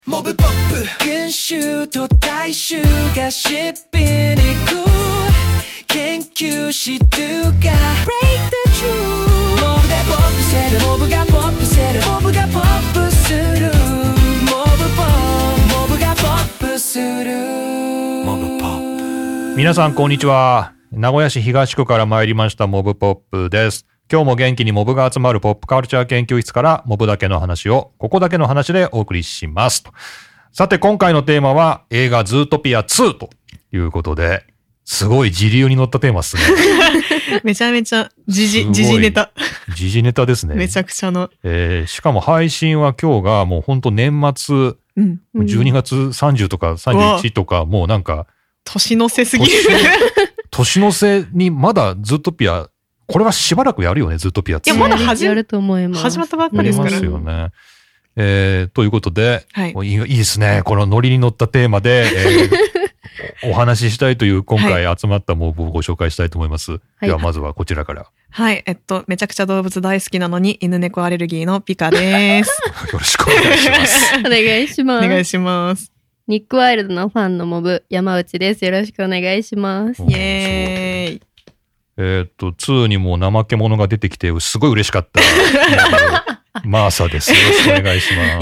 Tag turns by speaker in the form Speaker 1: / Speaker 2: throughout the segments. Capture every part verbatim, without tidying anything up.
Speaker 1: モブポップ群衆と大衆がしっぴにく研究しとが Break the truth モブでポップせるモブがポップせるモブがポップするモブポップモブがポップするモブポップ。
Speaker 2: 皆さんこんにちは。名古屋市東区から参りましたモブポップです。今日も元気にモブが集まるポップカルチャー研究室からモブだけの話をここだけの話でお送りしますと。さて今回のテーマは映画ズートピアツーということで、すごい時流に乗ったテーマですね。
Speaker 3: めちゃめちゃ時事時事ネタ。
Speaker 2: 時事ネタですね。
Speaker 3: めちゃくちゃの。
Speaker 2: えー、しかも配信は今日がもう本当年末、うん、じゅうにがつさんじゅうとかさんじゅういちとかもうなんか
Speaker 3: 年の瀬すぎる。
Speaker 2: 年の瀬にまだズートピアこれはしばらくやるよね、ズートピアツー。
Speaker 3: いや、まだ始
Speaker 4: やると思います。
Speaker 3: 始まったばっかりですから。
Speaker 2: ますよね。えー、ということで、
Speaker 3: はい、
Speaker 2: いい、いいですね。このノリに乗ったテーマで、えー、お話ししたいという今回集まったモブをご紹介したいと思います。はい、ではまずはこちらから。
Speaker 3: はい、えっと、めちゃくちゃ動物大好きなのに犬猫アレルギーのピカです。
Speaker 2: よろしくお願いします。
Speaker 4: お願いします。
Speaker 3: お願いします。
Speaker 4: ニックワイルドのファンのモブ、山内です。よろしくお願いします。
Speaker 3: イエーイ。
Speaker 2: えっと、ツーにも怠け者が出てきて、すごい嬉しかった。マーサです。よろしくお願いします。お願いします。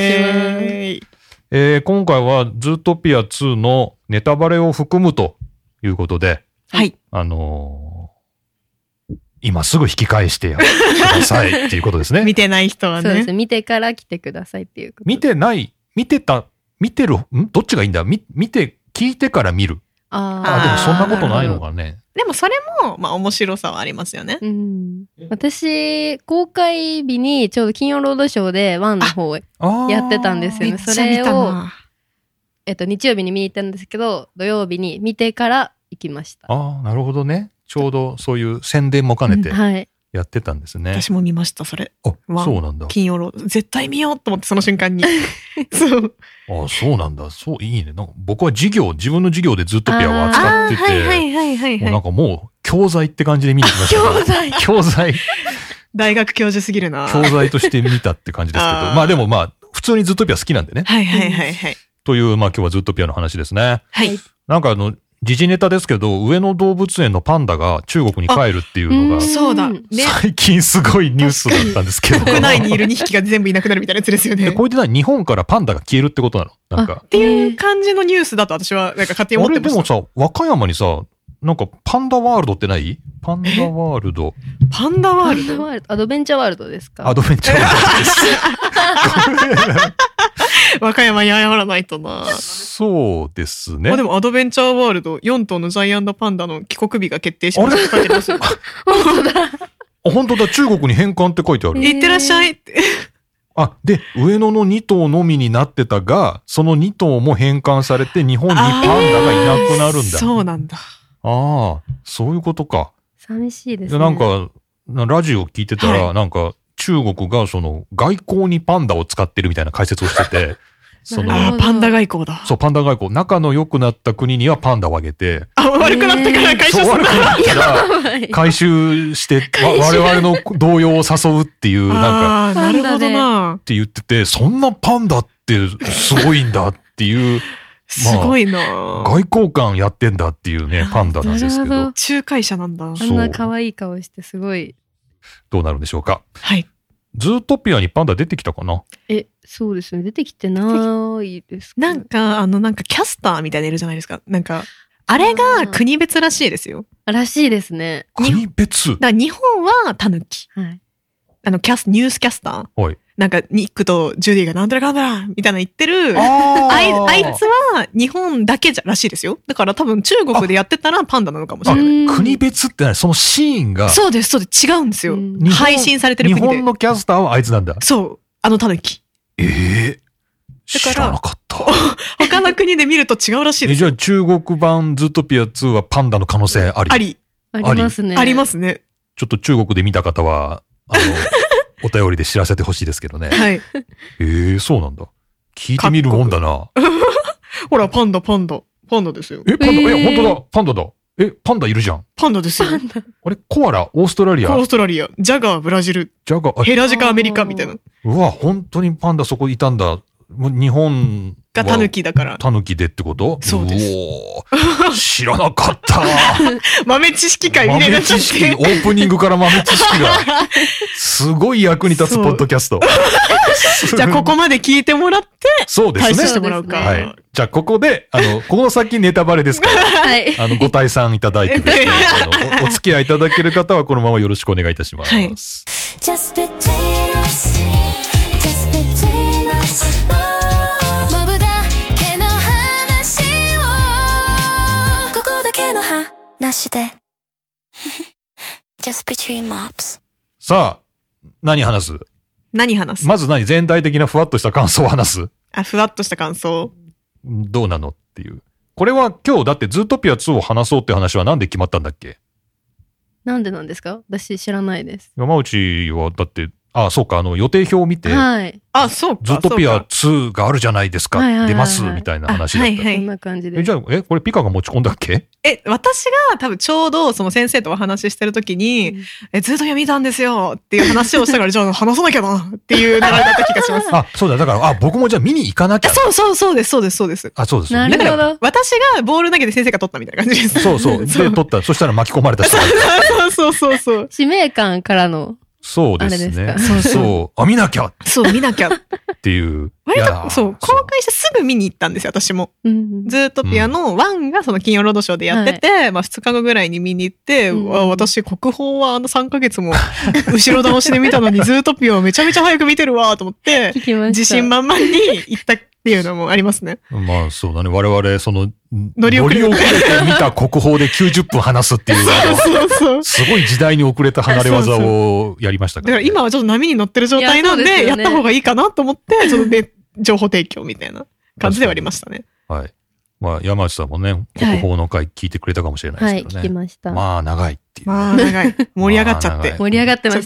Speaker 2: えー、今回はズートピアツーのネタバレを含むということで、
Speaker 3: はい。
Speaker 2: あのー、今すぐ引き返してくださいっていうことですね。
Speaker 3: 見てない人はね。
Speaker 4: そうです。見てから来てくださいっていうこと。
Speaker 2: 見てない、見てた、見てる、んどっちがいいんだ見、見て、聞いてから見る。
Speaker 4: あ
Speaker 2: あ、でもそんなことないのかね。
Speaker 3: でもそれも、まあ面白さはありますよね。
Speaker 4: うん、私、公開日にちょうど金曜ロードショーでワンの方やってたんですよね。それを、えっと、日曜日に見に行ったんですけど、土曜日に見てから行きました。
Speaker 2: ああ、なるほどね。ちょうどそういう宣伝も兼ねてやってたんですね。
Speaker 3: うんはい、私も見ました、それ。
Speaker 2: あ、そうなんだ。
Speaker 3: 金曜ロード。絶対見ようと思って、その瞬間に。そう。
Speaker 2: ああ、そうなんだ。そう、いいね。なんか僕は授業、自分の授業でズートピアを扱ってて、
Speaker 3: はいはいはいはい、はい。
Speaker 2: もうなんかもう、教材って感じで見に来ました、ね。
Speaker 3: 教材
Speaker 2: 教材。
Speaker 3: 大学教授すぎるな。
Speaker 2: 教材として見たって感じですけど。まあでもまあ、普通にズートピア好きなんでね。
Speaker 3: はいはいはいはい。
Speaker 2: という、まあ今日はズートピアの話ですね。
Speaker 3: はい。
Speaker 2: なんかあの、時事ネタですけど、上野動物園のパンダが中国に帰るっていうのが、
Speaker 3: そうだ、ね、
Speaker 2: 最近すごいニュースだったんですけど。
Speaker 3: 国内にいるにひきが全部いなくなるみたいなやつですよね。
Speaker 2: これで何日本からパンダが消えるってことなのなんか。
Speaker 3: っていう感じのニュースだと私はなんか勝手に思ってました。
Speaker 2: あれでもさ、和歌山にさ、なんかパンダワールドってないパンダワールド。
Speaker 3: パンダワールド
Speaker 4: アドベンチャーワールドですか？
Speaker 2: アドベンチャーワールドです。
Speaker 3: 和歌山に謝らないとな。
Speaker 2: そうですね。
Speaker 3: あ、でもアドベンチャーワールドよん頭のジャイアントパンダの帰国日が決定しましたって書いてますよ。
Speaker 4: 本当だ。
Speaker 2: あ、本当だ。中国に返還って書いてある。
Speaker 3: いってらっしゃいって。
Speaker 2: あ、で、上野のに頭のみになってたが、そのに頭も返還されて日本にパンダがいなくなるんだ。
Speaker 3: そうなんだ。
Speaker 2: ああ、そういうことか。
Speaker 4: 寂しいですね。
Speaker 2: なんか、ラジオ聞いてたら、はい、なんか、中国がその外交にパンダを使ってるみたいな解説をしてて、
Speaker 3: そのあパンダ外交だ。
Speaker 2: そう、パンダ外交。仲の良くなった国にはパンダをあげて。
Speaker 3: あ、悪くなったから回収する。
Speaker 2: 悪くなったら、回収して、我々の動揺を誘うっていう、なんか、
Speaker 3: あ、なるほどな。
Speaker 2: って言ってて、そんなパンダってすごいんだっていう。
Speaker 3: すごいな、ま
Speaker 2: あ、外交官やってんだっていうね、パンダなんですけど。
Speaker 3: 仲介者なんだ。
Speaker 4: あんな可愛い顔してすごい。
Speaker 2: どうなるんでしょうか。
Speaker 3: はい。
Speaker 2: ズートピアにパンダ出てきたかな？
Speaker 4: え、そうですね。出てきてないですか。
Speaker 3: なんか、あの、なんかキャスターみたいなのいるじゃないですか。なんか、あれが国別らしいですよ。
Speaker 4: らしいですね。
Speaker 2: 国別？
Speaker 3: だ日本はタヌキ。
Speaker 4: はい。
Speaker 3: あの、キャス、ニュースキャスター。
Speaker 2: はい。
Speaker 3: なんか、ニックとジュディがなんだらかんだらみたいな言ってる。あ, あ, いあいつは日本だけじゃらしいですよ。だから多分中国でやってたらパンダなのかもしれない。
Speaker 2: 国別って何そのシーンが。
Speaker 3: そうです、そうです。違うんですよ。配信されてる国で。
Speaker 2: 日本のキャスターはあいつなんだ。
Speaker 3: そう。あのタヌキ。
Speaker 2: ええー。知らなかった。
Speaker 3: 他の国で見ると違うらしいです。
Speaker 2: え、じゃあ中国版ズートピアツーはパンダの可能性あり？
Speaker 3: あり。
Speaker 4: ありますね。
Speaker 3: ありますね。
Speaker 2: ちょっと中国で見た方は、あの、お便りで知らせてほしいですけどね。
Speaker 3: はい。
Speaker 2: ええー、そうなんだ。聞いてみるもんだな。
Speaker 3: ほら、パンダ、パンダ。パンダですよ。
Speaker 2: え、パンダ、えー、え、本当だ。パンダだ。え、パンダいるじゃん。
Speaker 3: パンダですよ。
Speaker 2: あれ、コアラ、オーストラリア。
Speaker 3: オーストラリア。ジャガー、ブラジル。
Speaker 2: ジャガー、
Speaker 3: ヘラジカ、アメリカみたいな。
Speaker 2: うわ、本当にパンダそこいたんだ。 もう日本
Speaker 3: がタヌキだから。
Speaker 2: タヌキでってこと？
Speaker 3: そうです。
Speaker 2: お知らなかった。
Speaker 3: 豆知識会みたいな。
Speaker 2: 豆知識、オープニングから豆知識が、すごい役に立つポッドキャスト。
Speaker 3: じゃあここまで聞いてもらって、
Speaker 2: そうですね。
Speaker 3: 対処してもらうか。
Speaker 2: はい。じゃあここで、あの、この先ネタバレですから、はい。あの、ご退散いただいてですね、あのお、お付き合いいただける方はこのままよろしくお願いいたします。はい。Just between us, just between us.なしでJust between mobs さあ、何話す？
Speaker 3: 何話す？
Speaker 2: まず何？全体的なふわっとした感想を話す？
Speaker 3: あ、ふわっとした感想。
Speaker 2: どうなのっていう。これは今日だってズートピアツーを話そうって話はなんで決まったんだっけ？
Speaker 4: なんでなんですか？私知らないです。
Speaker 2: 山内はだって、あ、そうか、あの予定表を見て、
Speaker 4: はい。
Speaker 3: あ、そうか。
Speaker 2: ズートピアツーがあるじゃないですか。はいはいはいはい、出ますみたいな話だった。はいはい。
Speaker 4: そんな感じで。
Speaker 2: え、じゃあ、え、これピカが持ち込んだっけ？
Speaker 3: え、私が多分ちょうどその先生とお話ししてるときに、うん、え、ズートピア見たんですよっていう話をしたから、じゃあ話さなきゃなっていう流れだった気がします。
Speaker 2: あ、そうだ。だから、あ、僕もじゃあ見に行かなきゃ。
Speaker 3: そうそうそうです、そうです、そうです。
Speaker 2: あ、そうです。
Speaker 4: なるほど。
Speaker 3: 私がボール投げて先生が取ったみたいな感じです。
Speaker 2: そうそう。で、取った。そしたら巻き込まれた人がい
Speaker 3: た。そうそうそう。
Speaker 4: 使命感からの。
Speaker 2: そうですね。そうそう。あ、見なきゃ。
Speaker 3: そう、見なきゃ。
Speaker 2: っていう。
Speaker 3: 割と、そう、公開してすぐ見に行ったんですよ、私も。うん、ズートピアのワンがその金曜ロードショーでやってて、はい、まあふつかごぐらいに見に行って、うん、私、国宝はあのさんかげつも後ろ倒しで見たのに、ズートピアをめちゃめちゃ早く見てるわと思って、自信満々に行ったっていうのもありますね。
Speaker 2: まあそうだね。我々、その、乗り遅れて見た国宝できゅうじゅっぷん話すっていう、そうそうすごい時代に遅れた離れ技をやりましたから、ね。だから今はちょっと波に乗ってる状態なんで、や, でね、やった方がいいかなと思って、ちょっとね、情報提供みたいな感じではありましたね。 はい。まあ、山内さんもね、国宝の回聞いてくれたかもしれないですけどね。
Speaker 4: はい、聞きました。
Speaker 2: まあ、長いっていう、ね。
Speaker 3: まあ、長い。盛り上がっちゃって。
Speaker 4: 盛り上がってました。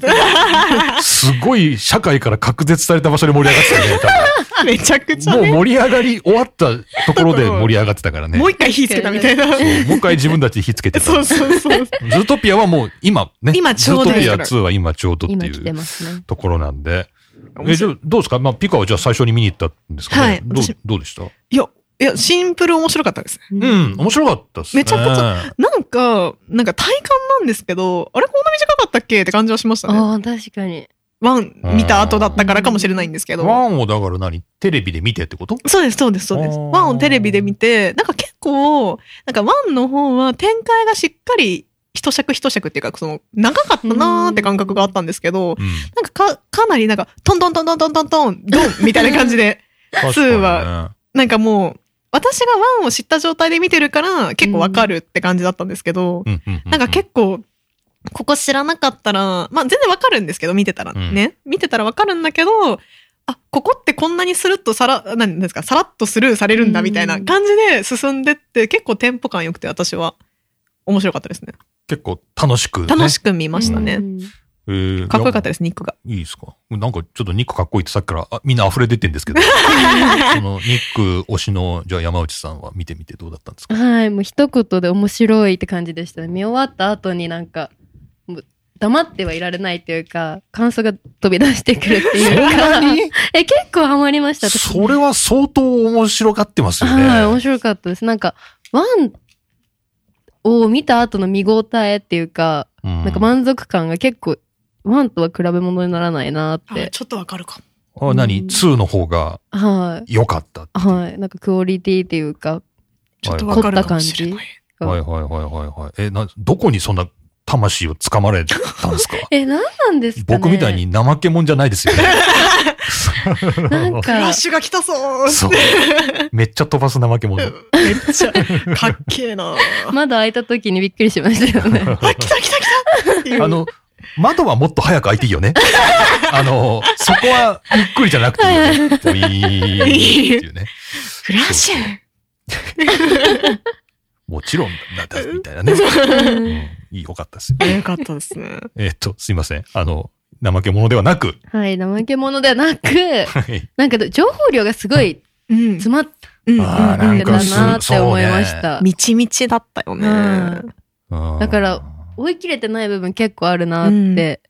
Speaker 2: すごい社会から隔絶された場所で盛り上がってたね、多分。
Speaker 3: めちゃくちゃ、
Speaker 2: ね。もう盛り上がり終わったところで盛り上がってたからね。
Speaker 3: もう一回火つけたみたいな。そう、
Speaker 2: もう一回自分たちで火つけてた。
Speaker 3: そうそうそう。
Speaker 2: ズートピアはもう今ね。
Speaker 3: 今ちょうど。
Speaker 2: ズートピアツーは今ちょうどっていうところなんで。え、じゃあどうですか？まあ、ピカはじゃあ最初に見に行ったんですかね。はい。どう、どうでした？
Speaker 3: いや、いや、シンプル面白かったですね。
Speaker 2: うん、面白かったですね。
Speaker 3: めちゃくちゃ、なんか、なんか体感なんですけど、あれこんな短かったっけって感じはしましたね。
Speaker 4: ああ、確かに。
Speaker 3: ワン見た後だったからかもしれないんですけど。
Speaker 2: ワンをだから何？テレビで見てってこと？
Speaker 3: そうです、そうです、そうです。ワンをテレビで見て、なんか結構、なんかワンの方は展開がしっかり、一尺一尺っていうか、その、長かったなーって感覚があったんですけど、うん、なんかか、かなりなんか、トントントントントントントン、ドンみたいな感じで、ツーは、なんかもう、私がワンを知った状態で見てるから結構わかるって感じだったんですけど、うん、なんか結構、ここ知らなかったら、まあ全然わかるんですけど、見てたらね。うん、見てたらわかるんだけど、あ、ここってこんなにスルッとさら、なんですか、さらっとスルーされるんだみたいな感じで進んでって、結構テンポ感良くて私は面白かったですね。
Speaker 2: 結構楽しく、ね。
Speaker 3: 楽しく見ましたね。
Speaker 2: うんえー、
Speaker 3: かっこよかったです、ニックが。
Speaker 2: いいですか？なんかちょっとニックかっこいいってさっきからあみんな溢れ出てんですけど、そのニック推しのじゃあ山内さんは見てみてどうだったんですか？
Speaker 4: はい、もう一言で面白いって感じでしたね。見終わった後になんか、もう黙ってはいられないっていうか、感想が飛び出してくるっていうか。
Speaker 2: そんなに
Speaker 4: え、結構ハマりました。
Speaker 2: それは相当面白がってますよね。
Speaker 4: はい、面白かったです。なんか、ワンを見た後の見応えっていうか、うん、なんか満足感が結構、ワンとは比べ物にならないなって。
Speaker 3: ちょっとわかるかも。
Speaker 2: あ、何、うん、ツーの方が良かったって、
Speaker 4: はい。なんかクオリティっていうか、
Speaker 3: ちょっとわかるかもしれない。
Speaker 2: はいはいはいはいはい。え、な、どこにそんな魂をつかまれたんですか？
Speaker 4: え、なんなんですかね？
Speaker 2: 僕みたいに怠け者じゃないですよね。
Speaker 4: なんか。
Speaker 3: フラッシュが来たそう
Speaker 2: そう。めっちゃ飛ばす怠け者。めっ
Speaker 3: ちゃ、かっけえな。
Speaker 4: 窓開いた時にびっくりしましたよね。
Speaker 3: あ、来た来た来た
Speaker 2: あの、窓はもっと早く開いていいよね。あの、そこはゆっくりじゃなくていいよね。ポイーンっていうね。
Speaker 3: フラッシュ
Speaker 2: もちろんだ、だ、みたいなね。うん、いい、よかったですよ。
Speaker 3: よかったですね。
Speaker 2: えっと、すいません。あの、怠け者ではなく。
Speaker 4: はい、怠け者ではなく、なんか情報量がすごい詰まってたなって思いました。
Speaker 3: みちみちだったよね。
Speaker 4: だから、追い切れてない部分結構あるなって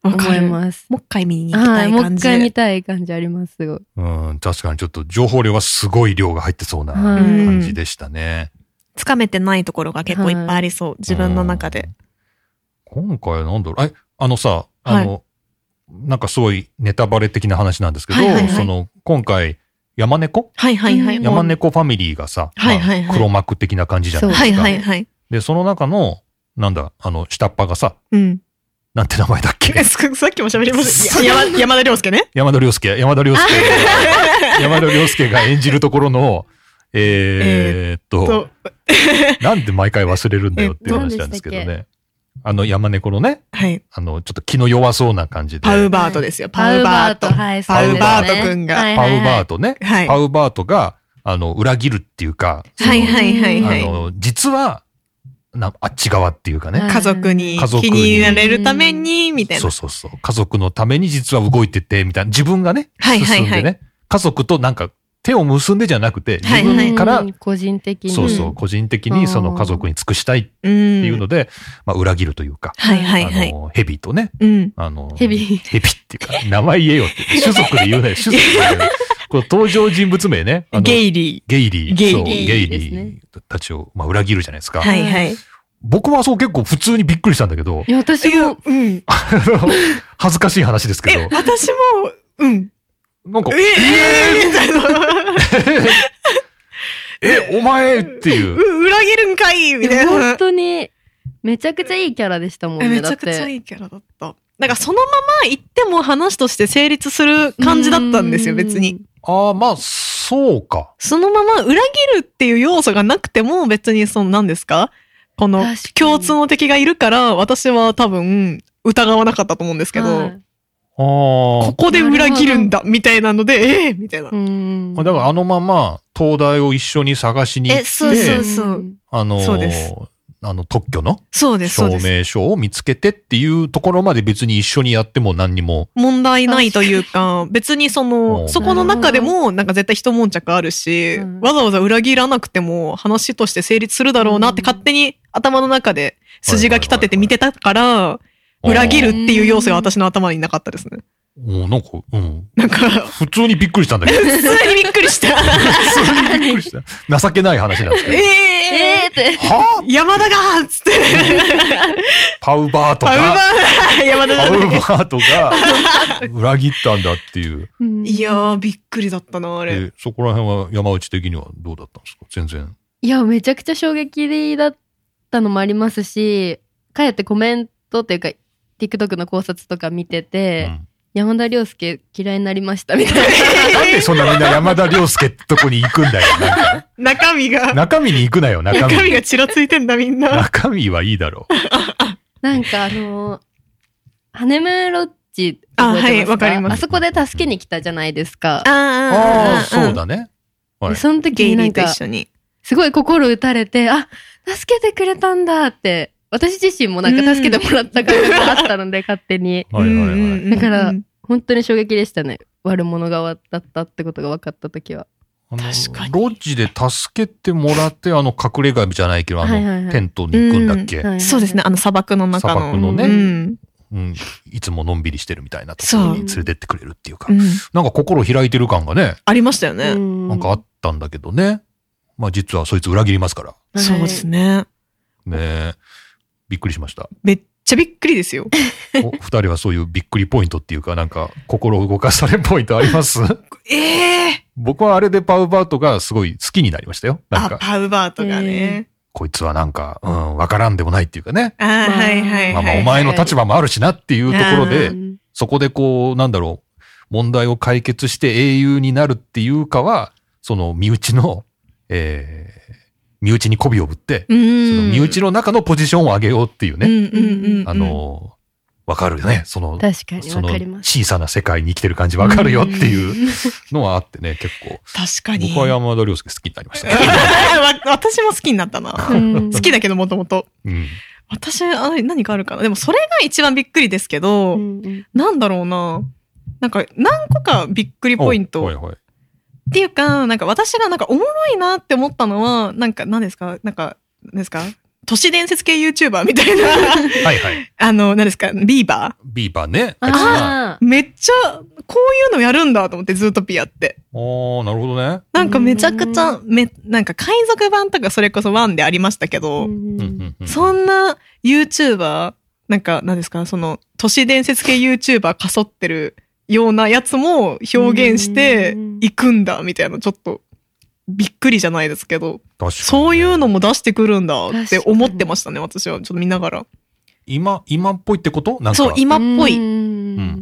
Speaker 4: 思います。
Speaker 3: もう一回見に行きたい感じ。
Speaker 4: もう一回見たい感じあります、すごい。
Speaker 2: うん、確かにちょっと情報量はすごい量が入ってそうな感じでしたね。
Speaker 3: つかめてないところが結構いっぱいありそう、自分の中で。
Speaker 2: 今回なんだろう、え、あのさ、あの、はい、なんかすごいネタバレ的な話なんですけど、はいはいはい、その、今回、山猫
Speaker 3: はいはいはい。
Speaker 2: 山猫ファミリーがさ、
Speaker 3: はいはいはい、
Speaker 2: まあ、黒幕的な感じじゃないですか。
Speaker 3: はいはいはい。
Speaker 2: で、その中の、なんだ、あの、下っ端がさ、
Speaker 3: うん。
Speaker 2: なんて名前だっけ
Speaker 3: さっきも喋りました。山、山田涼介ね。
Speaker 2: 山田涼介。山田涼介。山田涼介が演じるところの、えー、っと、なんで毎回忘れるんだよっていう話なんですけどね。あの山猫のね、
Speaker 3: はい。
Speaker 2: あの、ちょっと気の弱そうな感じで。
Speaker 3: パウバートですよ、パウバート。
Speaker 4: はい、
Speaker 3: パウバートくんが。
Speaker 2: パウバートね。
Speaker 3: はい。
Speaker 2: パウバートが、あの、裏切るっていうか、
Speaker 3: はいはいはいはい。
Speaker 2: あの、実は、なあっち側っていうかね。
Speaker 3: 家族に気に入られるために、みたいな。
Speaker 2: そうそうそう。家族のために実は動いてて、みたいな。自分がね、
Speaker 3: はいはいはい、
Speaker 2: 進んでね。家族となんか手を結んでじゃなくて、自分から、はいはい、
Speaker 4: 個人的に。
Speaker 2: そうそう、個人的にその家族に尽くしたいっていうので、まあ裏切るというか。
Speaker 3: はいはいはい。
Speaker 2: あの、ヘビとね。
Speaker 3: うん。
Speaker 2: あの、
Speaker 4: ヘビ。
Speaker 2: ヘビっていうか、名前言えよって。種族で言うね。種族で言うね。この登場人物名ね。
Speaker 3: ゲイリー。
Speaker 2: ゲイリー。
Speaker 3: ゲイリー。
Speaker 2: そう、ゲイリーたちを、まあ裏切るじゃないですか。
Speaker 3: はいはい。
Speaker 2: 僕はそう結構普通にびっくりしたんだけど。
Speaker 4: いや、私も、
Speaker 3: うん。
Speaker 2: 恥ずかしい話ですけど。
Speaker 3: 私も、うん。
Speaker 2: なんか、
Speaker 3: ええー、みたいな。
Speaker 2: え、お前っていう。
Speaker 3: う、裏切るんかいみたいな。
Speaker 4: 本当に、めちゃくちゃいいキャラでしたもんね。
Speaker 3: めちゃくちゃいいキャラだった。なんかそのまま言っても話として成立する感じだったんですよ、別に。
Speaker 2: ああ、まあ、そうか。
Speaker 3: そのまま裏切るっていう要素がなくても別にその何ですかこの共通の敵がいるから私は多分疑わなかったと思うんですけど、はい、ここで裏切るんだみたいなので、ええー、みたいな。
Speaker 4: うん
Speaker 2: だからあのまま東大を一緒に探しに行って、
Speaker 3: え、そうそうそう。
Speaker 2: あのー、
Speaker 3: そうです。
Speaker 2: あの特許の
Speaker 3: 証
Speaker 2: 明書を見つけてっていうところまで別に一緒にやっても何にも
Speaker 3: 問題ないというか、別にその、そこの中でもなんか絶対一悶着あるし、わざわざ裏切らなくても話として成立するだろうなって勝手に頭の中で筋書き立てて見てたから、裏切るっていう要素が私の頭になかったですね。
Speaker 2: おなんか、うん。
Speaker 3: なんか、
Speaker 2: 普通にびっくりしたんだけど。
Speaker 3: 普通にびっくりした。
Speaker 2: 普通にびっくりした。情けない話なんですけど。
Speaker 3: えー、えーって。
Speaker 2: はぁ
Speaker 3: 山田がつって。
Speaker 2: パウバートが。
Speaker 3: パウバー山田
Speaker 2: パウバートが裏切ったんだっていう。
Speaker 3: いやー、びっくりだったな、あれ。
Speaker 2: そこら辺は山内的にはどうだったんですか全然。
Speaker 4: いや、めちゃくちゃ衝撃だったのもありますし、かえってコメントっていうか、TikTok の考察とか見てて、うん山田涼介嫌いになりましたみたいな。
Speaker 2: なんでそんなみんな山田涼介ってとこに行くんだよ。なんか
Speaker 3: 中身が。
Speaker 2: 中身に行くなよ、中身。
Speaker 3: 中身がちらついてんだみんな。
Speaker 2: 中身はいいだろう。
Speaker 4: なんかあのー、ハネムーンロッジ
Speaker 3: あ、はい、わかります。
Speaker 4: あそこで助けに来たじゃないですか。
Speaker 3: あ
Speaker 2: あ、そうだね。
Speaker 4: はい、その時になんか、すごい心打たれて、あ、助けてくれたんだって、私自身もなんか助けてもらった感があったので、勝手に。
Speaker 2: はいはいはい。
Speaker 4: だから、本当に衝撃でしたね。悪者側だったってことが分かった時は。
Speaker 3: 確かに。
Speaker 2: ロッジで助けてもらって、あの、隠れ家じゃないけど、あの、はいはいはい、テントに行くんだっけ、
Speaker 3: うん、そうですね。あの、砂漠の中の。
Speaker 2: 砂漠のね、
Speaker 3: うん
Speaker 2: うん。いつものんびりしてるみたいなところに連れてってくれるっていうか、うん、なんか心開いてる感がね。
Speaker 3: ありましたよね。
Speaker 2: なんかあったんだけどね。まあ実はそいつ裏切りますから。
Speaker 3: はい、そうですね。
Speaker 2: ねえ。びっくりしました。
Speaker 3: めっちゃびっくりですよ。
Speaker 2: お二人はそういうびっくりポイントっていうか、なんか心動かされるポイントあります？
Speaker 3: ええー、
Speaker 2: 僕はあれでパウバートがすごい好きになりましたよ。なんか
Speaker 3: あ、パウバートがね。
Speaker 2: こいつはなんか、うん、わからんでもないっていうかね。
Speaker 3: あ、はいはいはい、はい。
Speaker 2: まあまあお前の立場もあるしなっていうところで、そこでこう、なんだろう、問題を解決して英雄になるっていうかは、その身内の、えー、身内に媚びをぶって、その身内の中のポジションを上げようっていうね。
Speaker 3: うんうんうん、
Speaker 2: あの、わかるよね。その、
Speaker 4: 確かに
Speaker 2: その小さな世界に生きてる感じわかるよっていうのはあってね、結構。
Speaker 3: 確かに。
Speaker 2: 僕は山田涼介好きになりましたね。
Speaker 3: 私も好きになったな。好きだけどもともと。私、あれ何かあるかな。でもそれが一番びっくりですけど、うんうん、なんだろうな。なんか何個かびっくりポイント。
Speaker 2: はいはい
Speaker 3: っていうか、なんか私がなんかおもろいなって思ったのは、なんか何ですかなんか、何ですか都市伝説系 YouTuber みたいな。
Speaker 2: はいはい。
Speaker 3: あの、何ですか、ビーバー
Speaker 2: ビーバーね。
Speaker 3: ああ。めっちゃ、こういうのやるんだと思って、ズートピアって。
Speaker 2: ああ、なるほどね。
Speaker 3: なんかめちゃくちゃ、め、なんか海賊版とかそれこそワンでありましたけど、そんな YouTuber、なんか何ですか、その都市伝説系 YouTuber かそってるようなやつも表現していくんだみたいな、ちょっとびっくりじゃないですけど、ね、そういうのも出してくるんだって思ってましたね、私はちょっと見ながら。
Speaker 2: 今、今っぽいってことなんか
Speaker 3: そう、今っぽい。
Speaker 2: うん。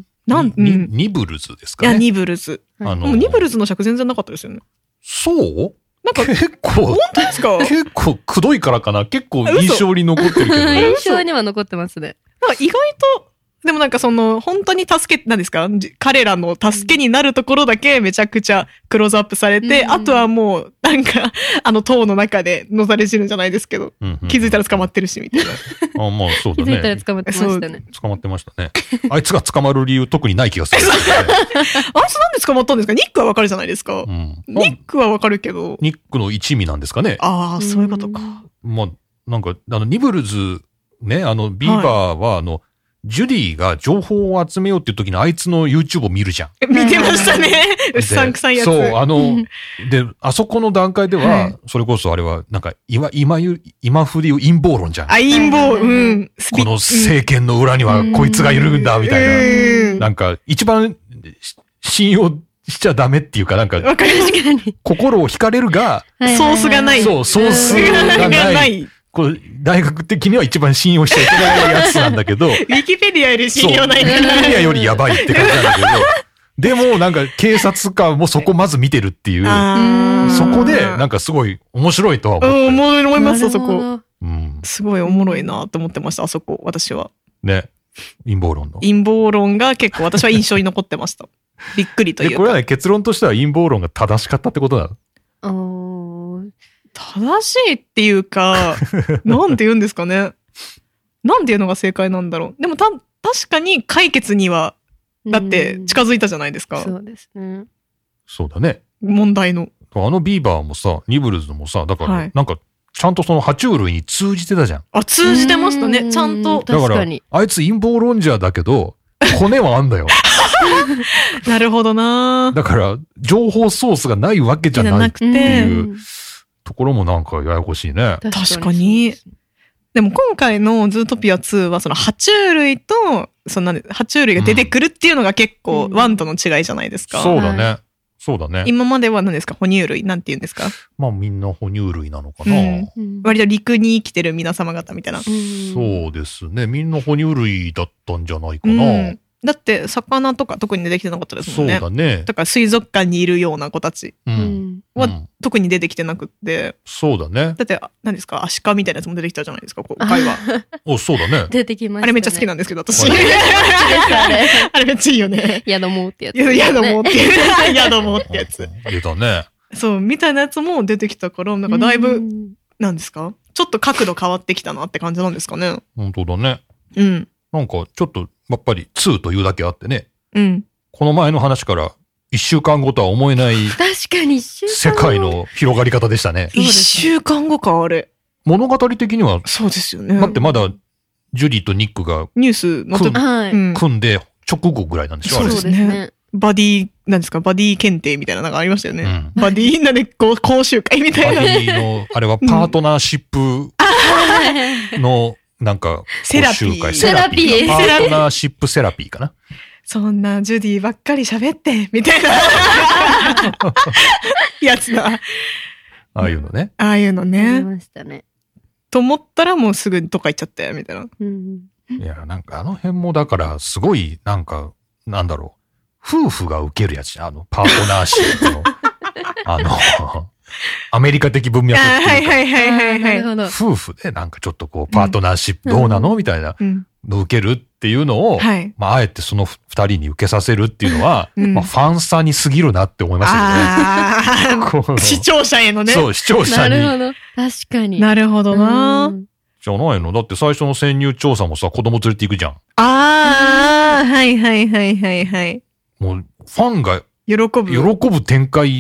Speaker 3: なん
Speaker 2: に、に、ニブルズですかね。
Speaker 3: いや、ニブルズ。あのー、ニブルズの尺全然なかったですよね。
Speaker 2: そう
Speaker 3: なんか、
Speaker 2: 結構、
Speaker 3: 本当ですか？
Speaker 2: 結構、くどいからかな。結構印象に残ってるけどね。
Speaker 4: 印象には残ってますね。
Speaker 3: なんか意外と、でもなんかその、本当に助け、なんですか？彼らの助けになるところだけめちゃくちゃクローズアップされて、うん、あとはもう、なんか、あの塔の中でのざれ死ぬんじゃないですけど、うんうん、気づいたら捕まってるし、みたいな。
Speaker 2: あ、まあそうだね。
Speaker 4: 気づいたら捕まってましたね。
Speaker 2: 捕まってましたね。あいつが捕まる理由特にない気がする、ね。
Speaker 3: あいつなんで捕まったんですか？ニックはわかるじゃないですか。うん、ニックはわかるけど。
Speaker 2: ニックの一味なんですかね。
Speaker 3: ああ、そういうことか。
Speaker 2: まあ、なんか、あの、ニブルズ、ね、あの、ビーバーは、あの、はい、ジュディが情報を集めようっていう時にあいつの YouTube を見るじゃん。
Speaker 3: 見てましたね。うっさんくさいやつ。
Speaker 2: そう、あの、で、あそこの段階では、はい、それこそあれは、なんか、今、今言う、今風で言う陰謀論じゃん。
Speaker 3: あ、陰謀、うん。
Speaker 2: この政権の裏にはこいつがいるんだ、みたいな。なんか、一番信用しちゃダメっていうか、なんか、心を惹かれるが、
Speaker 3: ソースがない。
Speaker 2: そう、ソースがない。これ、大学的には一番信用しちゃいけないやつなんだけど。ウ
Speaker 3: ィキペディアより信用ないから。
Speaker 2: ウィキペディアよりやばいって感じなんだけど。でも、なんか、警察官もそこまず見てるっていう。そこで、なんかすごい面白いとは思って。
Speaker 3: うん、思います、あそこ。うん。すごいおもろいなと思ってました、あそこ、私は。
Speaker 2: ね。陰謀論の。
Speaker 3: 陰謀論が結構私は印象に残ってました。びっくりというか。
Speaker 2: これはね、結論としては陰謀論が正しかったってことなの？
Speaker 4: あー。
Speaker 3: 正しいっていうか、なんて言うんですかね。なんていうのが正解なんだろう。でもた、確かに解決には、だって近づいたじゃないですか。
Speaker 4: そうですね。
Speaker 2: そうだね。
Speaker 3: 問題の。
Speaker 2: あのビーバーもさ、ニブルズもさ、だから、はい、なんか、ちゃんとその爬虫類に通じてたじゃん。
Speaker 3: あ、通じてましたね。ちゃんと。
Speaker 2: だから、あいつ陰謀論者だけど、骨はあんだよ。
Speaker 3: なるほどな。
Speaker 2: だから、情報ソースがないわけじゃないっていう。ところもなんかややこしいね。
Speaker 3: 確かに。でも今回のズートピアツーはその爬虫類と、その爬虫類が出てくるっていうのが結構ワンとの違いじゃないですか。
Speaker 2: うん、そうだね。そうだね。
Speaker 3: 今までは何ですか？哺乳類なんて言うんですか？
Speaker 2: まあみんな哺乳類なのかな。うん、
Speaker 3: 割と陸に生きてる皆様方みたいな。
Speaker 2: そうですね。みんな哺乳類だったんじゃないかな。うん
Speaker 3: だって、魚とか特に出てきてなかったですもんね。
Speaker 2: そうだね。
Speaker 3: だから水族館にいるような子たちは特に出てきてなくって。
Speaker 2: そうだね。
Speaker 3: だって、何ですかアシカみたいなやつも出てきたじゃないですか、こう会話。
Speaker 2: お、そうだね。
Speaker 4: 出てきましたね。
Speaker 3: あれめっちゃ好きなんですけど、私。あれめっちゃいいよね。
Speaker 4: 宿もってやつ。
Speaker 3: 宿もってやつ。宿もってやつ。
Speaker 2: 出たね。
Speaker 3: そう、みたいなやつも出てきたから、なんかだいぶ、何ですかちょっと角度変わってきたなって感じなんですかね。
Speaker 2: 本当だね。
Speaker 3: うん。
Speaker 2: なんか、ちょっと、やっぱりツーというだけあってね。
Speaker 3: うん。
Speaker 2: この前の話から一週間後とは思えない。
Speaker 4: 確かに一週間
Speaker 2: 世界の広がり方でしたね。
Speaker 3: 一週間後か、あれ。
Speaker 2: 物語的には。
Speaker 3: そうですよね。
Speaker 2: だってまだ、ジュリーとニックが。
Speaker 3: ニュースの
Speaker 2: と組んで直後ぐらいなんでしょ、
Speaker 3: そうですね。バディ、なんですか、バディ検定みたいなのがありましたよね。うん、バディなんで、こう、講習会みたいな。
Speaker 2: バディの、あれはパートナーシップの、なんか、
Speaker 3: セラピー。
Speaker 4: セラピー。
Speaker 2: パートナーシップセラピーかな。
Speaker 3: そんなジュディばっかり喋って、みたいなやつだ。
Speaker 2: ああいうのね。
Speaker 3: ああいうのね。
Speaker 4: ありましたね。
Speaker 3: と思ったらもうすぐどっか行っちゃったよ、みたいな。うん、
Speaker 2: いや、なんかあの辺もだから、すごい、なんか、なんだろう。夫婦が受けるやつじゃん。あの、パートナーシップの。あの、アメリカ的文脈っていうか。
Speaker 3: はいはいはいはいはい。
Speaker 2: 夫婦でなんかちょっとこう、パートナーシップどうなの、うん、みたいなのを受けるっていうのを、はい、まあ、あえてその二人に受けさせるっていうのは、うん、まあ、ファンサに過ぎるなって思いましたけどね。
Speaker 3: 視聴者へのね。
Speaker 2: そう、視聴者に。
Speaker 4: なるほど。確かに。
Speaker 3: なるほどな、うん、
Speaker 2: じゃないの？だって最初の潜入調査もさ、子供連れて行くじゃん。
Speaker 3: ああ、はいはいはいはいはい。
Speaker 2: もう、ファンが、
Speaker 3: 喜ぶ。
Speaker 2: 喜ぶ展開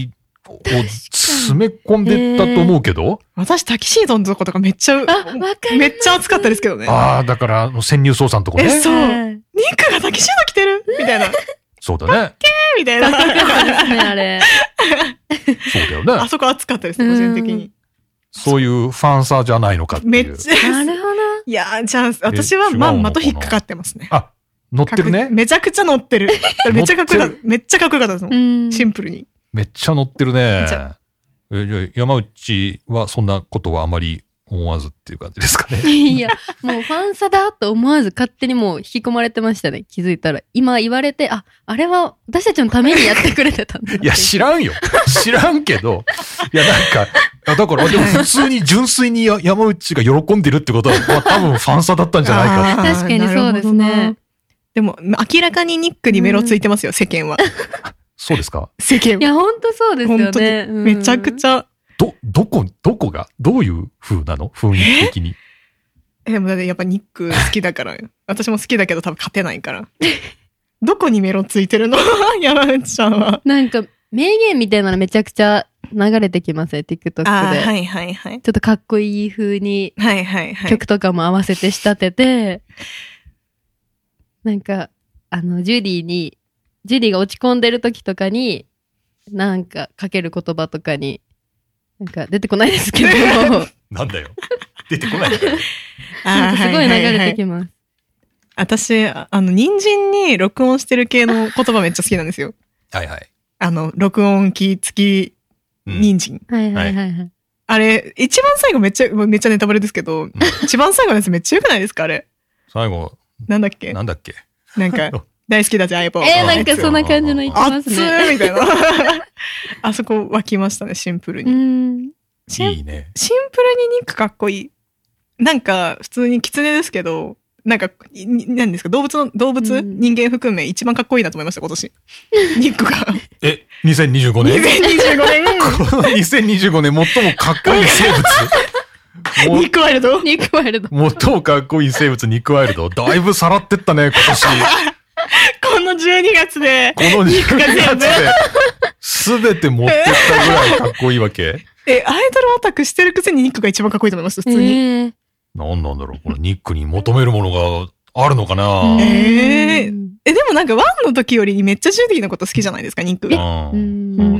Speaker 2: を詰め込んでたと思うけど。
Speaker 3: 私、タキシードのとことかめっちゃ、めっちゃ熱かったですけどね。
Speaker 2: ああ、だから、潜入捜査のとこね。
Speaker 3: え、そう。ニックがタキシード着てるみたいな。
Speaker 2: そうだね。かっ
Speaker 3: けーみたいな。
Speaker 4: かっこよかったですね、あれ。
Speaker 2: そうだよね。
Speaker 3: あそこ熱かったです、個人的に。
Speaker 2: そういうファンサーじゃないのかっていう。
Speaker 3: めっちゃ。
Speaker 4: なるほど。
Speaker 3: いや、じゃあ、私はまんまと引っかかってますね。
Speaker 2: あ、乗ってるね。
Speaker 3: めちゃくちゃ乗ってる。めっちゃかっこよかった。めっちゃかっこよかったですもん。シンプルに。
Speaker 2: めっちゃ乗ってるね。え、じゃあ山内はそんなことはあまり思わずっていう感じですかね。
Speaker 4: いや、もうファンサだと思わず勝手にもう引き込まれてましたね。気づいたら。今言われて、あ、あれは私たちのためにやってくれてたんだ。
Speaker 2: いや、知らんよ。知らんけど。いや、なんか、だから、でも普通に純粋に山内が喜んでるってことは、まあ、多分ファンサだったんじゃないか。
Speaker 4: 確かにそうですね。
Speaker 3: でも、明らかにニックにメロついてますよ、世間は。
Speaker 2: そうですか？
Speaker 3: 世間は。
Speaker 4: いや、ほんとそうですよね。
Speaker 3: めちゃくちゃ。
Speaker 2: ど、どこ、どこがどういう風なの？雰囲気的に。
Speaker 3: え、でもだってやっぱニック好きだから。私も好きだけど多分勝てないから。どこにメロついてるの？山内さんは。
Speaker 4: なんか、名言みたいなのめちゃくちゃ流れてきますね、TikTok で。
Speaker 3: あ、はいはいはい。
Speaker 4: ちょっとかっこいい風に、
Speaker 3: はいはいはい。
Speaker 4: 曲とかも合わせて仕立てて、なんか、あの、ジュディに、ジュディが落ち込んでる時とかに、なんかかける言葉とかに、なんか出てこないですけど。
Speaker 2: なんだよ。出てこないんだよ。
Speaker 4: なんかすごい流れてきます。
Speaker 3: 私、あの、人参に録音してる系の言葉めっちゃ好きなんですよ。
Speaker 2: はいはい。
Speaker 3: あの、録音機付き人参。
Speaker 4: うん、はいはいはいはい。
Speaker 3: あれ、一番最後めっちゃ、めっちゃネタバレですけど、うん、一番最後のやつめっちゃ良くないですかあれ。
Speaker 2: 最後。
Speaker 3: なんだっけ
Speaker 2: なんだっけ
Speaker 3: なんか、大好きだじゃん、相棒。
Speaker 4: えー、なんかそんな感じの言ってますね。
Speaker 3: 熱いみたいな。あそこ湧きましたね、シンプルに。
Speaker 4: うん
Speaker 2: いいね。
Speaker 3: シンプルにニックかっこいい。なんか、普通に狐ですけど、なんか、何ですか、動物の、動物、うん、人間含め一番かっこいいなと思いました、今年。ニックが。
Speaker 2: え、にせんにじゅうごねん ?にせんにじゅうごねんこのにせんにじゅうごねん最もかっこいい生物。
Speaker 3: ニックワイルド
Speaker 4: ニックワイルド。
Speaker 2: 最もかっこいい生物、ニックワイルド。だいぶさらってったね、今年。
Speaker 3: このじゅうにがつで。
Speaker 2: このじゅうにがつで。すべて持ってったぐらいかっこいいわけ。
Speaker 3: え、アイドルオタクしてるくせにニックが一番かっこいいと思います、普通に。えー、
Speaker 2: 何なんだろうこのニックに求めるものがあるのかな
Speaker 3: えー、え、でもなんかワンの時よりめっちゃジュディのこと好きじゃないですか、ニックが。
Speaker 2: うん。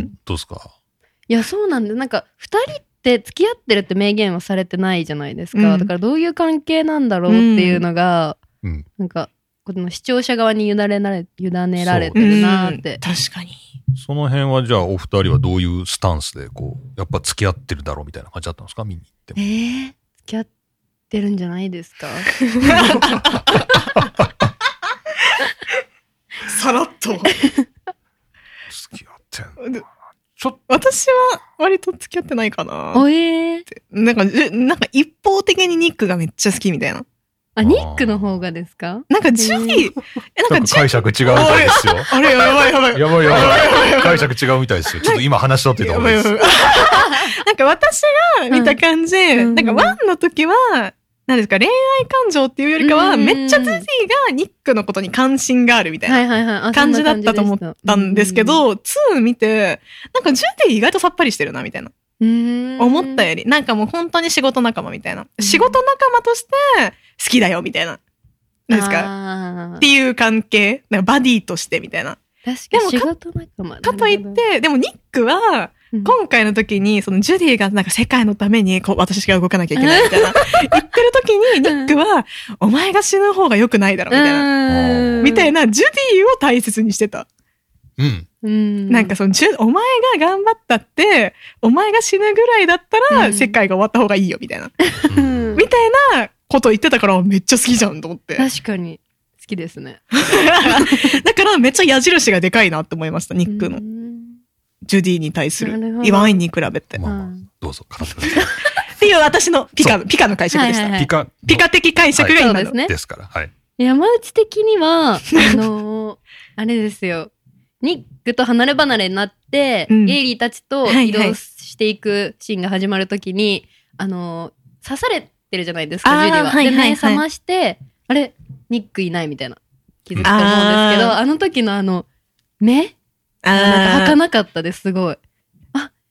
Speaker 2: どうですか？
Speaker 4: いや、そうなんだ。なんか、二人って付き合ってるって明言はされてないじゃないですか。うん、だからどういう関係なんだろうっていうのが、うん、なんか、この視聴者側に委ねられ、委ねられてるなーって。
Speaker 3: 確かに。
Speaker 2: その辺はじゃあお二人はどういうスタンスでこう、やっぱ付き合ってるだろうみたいな感じだったんですか見に行っても。
Speaker 4: えー、付き合ってるんじゃないですか
Speaker 3: さらっと。
Speaker 2: 付き合ってんのちょっと。
Speaker 3: 私は割と付き合ってないかな。
Speaker 4: おえー。
Speaker 3: なんか、なんか一方的にニックがめっちゃ好きみたいな。
Speaker 4: あ、ニックの方がですか？
Speaker 3: なんかジュディ、
Speaker 2: え、なんか解釈違うみたいですよ。
Speaker 3: あれ、やばいやばい。
Speaker 2: やばいやばい。解釈違うみたいですよ。ちょっと今話しとってた方がいいです。
Speaker 3: なんか私が見た感じ、なんかワンの時は、何ですか、恋愛感情っていうよりかは、めっちゃジュディがニックのことに関心があるみたいな感じだったと思ったんですけど、ツー見て、なんかジュディ意外とさっぱりしてるな、みたいな。思ったより、なんかもう本当に仕事仲間みたいな。仕事仲間として好きだよみたいな。何ですかっていう関係。なんかバディとしてみたいな。
Speaker 4: 確かに仕事仲間。
Speaker 3: かといって、でもニックは、今回の時に、そのジュディがなんか世界のためにこう私が動かなきゃいけないみたいな。言ってる時にニックは、お前が死ぬ方が良くないだろみたいな。みたいな、ジュディを大切にしてた。
Speaker 2: うん。
Speaker 3: なんかその、お前が頑張ったって、お前が死ぬぐらいだったら、世界が終わった方がいいよ、みたいな。うん、みたいなこと言ってたから、めっちゃ好きじゃん、と思って。
Speaker 4: 確かに、好きですね。
Speaker 3: だから、めっちゃ矢印がでかいなって思いました、ニックの。ジュディに対する。ワインに比べて。
Speaker 2: まあまあ、どうぞ、語ってください。
Speaker 3: っていう私のピカ、ピカの解釈でした。はいはいはい、ピカ、ピカ的解釈が今の、はい、
Speaker 4: ですね。
Speaker 2: ですから、はい。
Speaker 4: 山内的には、あのー、あれですよ。ニックと離れ離れになって、うん、ゲイリーたちと移動していくシーンが始まるときに、はいはい、あのー、刺されてるじゃないですか、ジュディは。はいはいはい、で、目覚まして、あれ、ニックいないみたいな気づくと思うんですけど、あ, あの時のあの、目あなんか儚かったです、すごい。あ、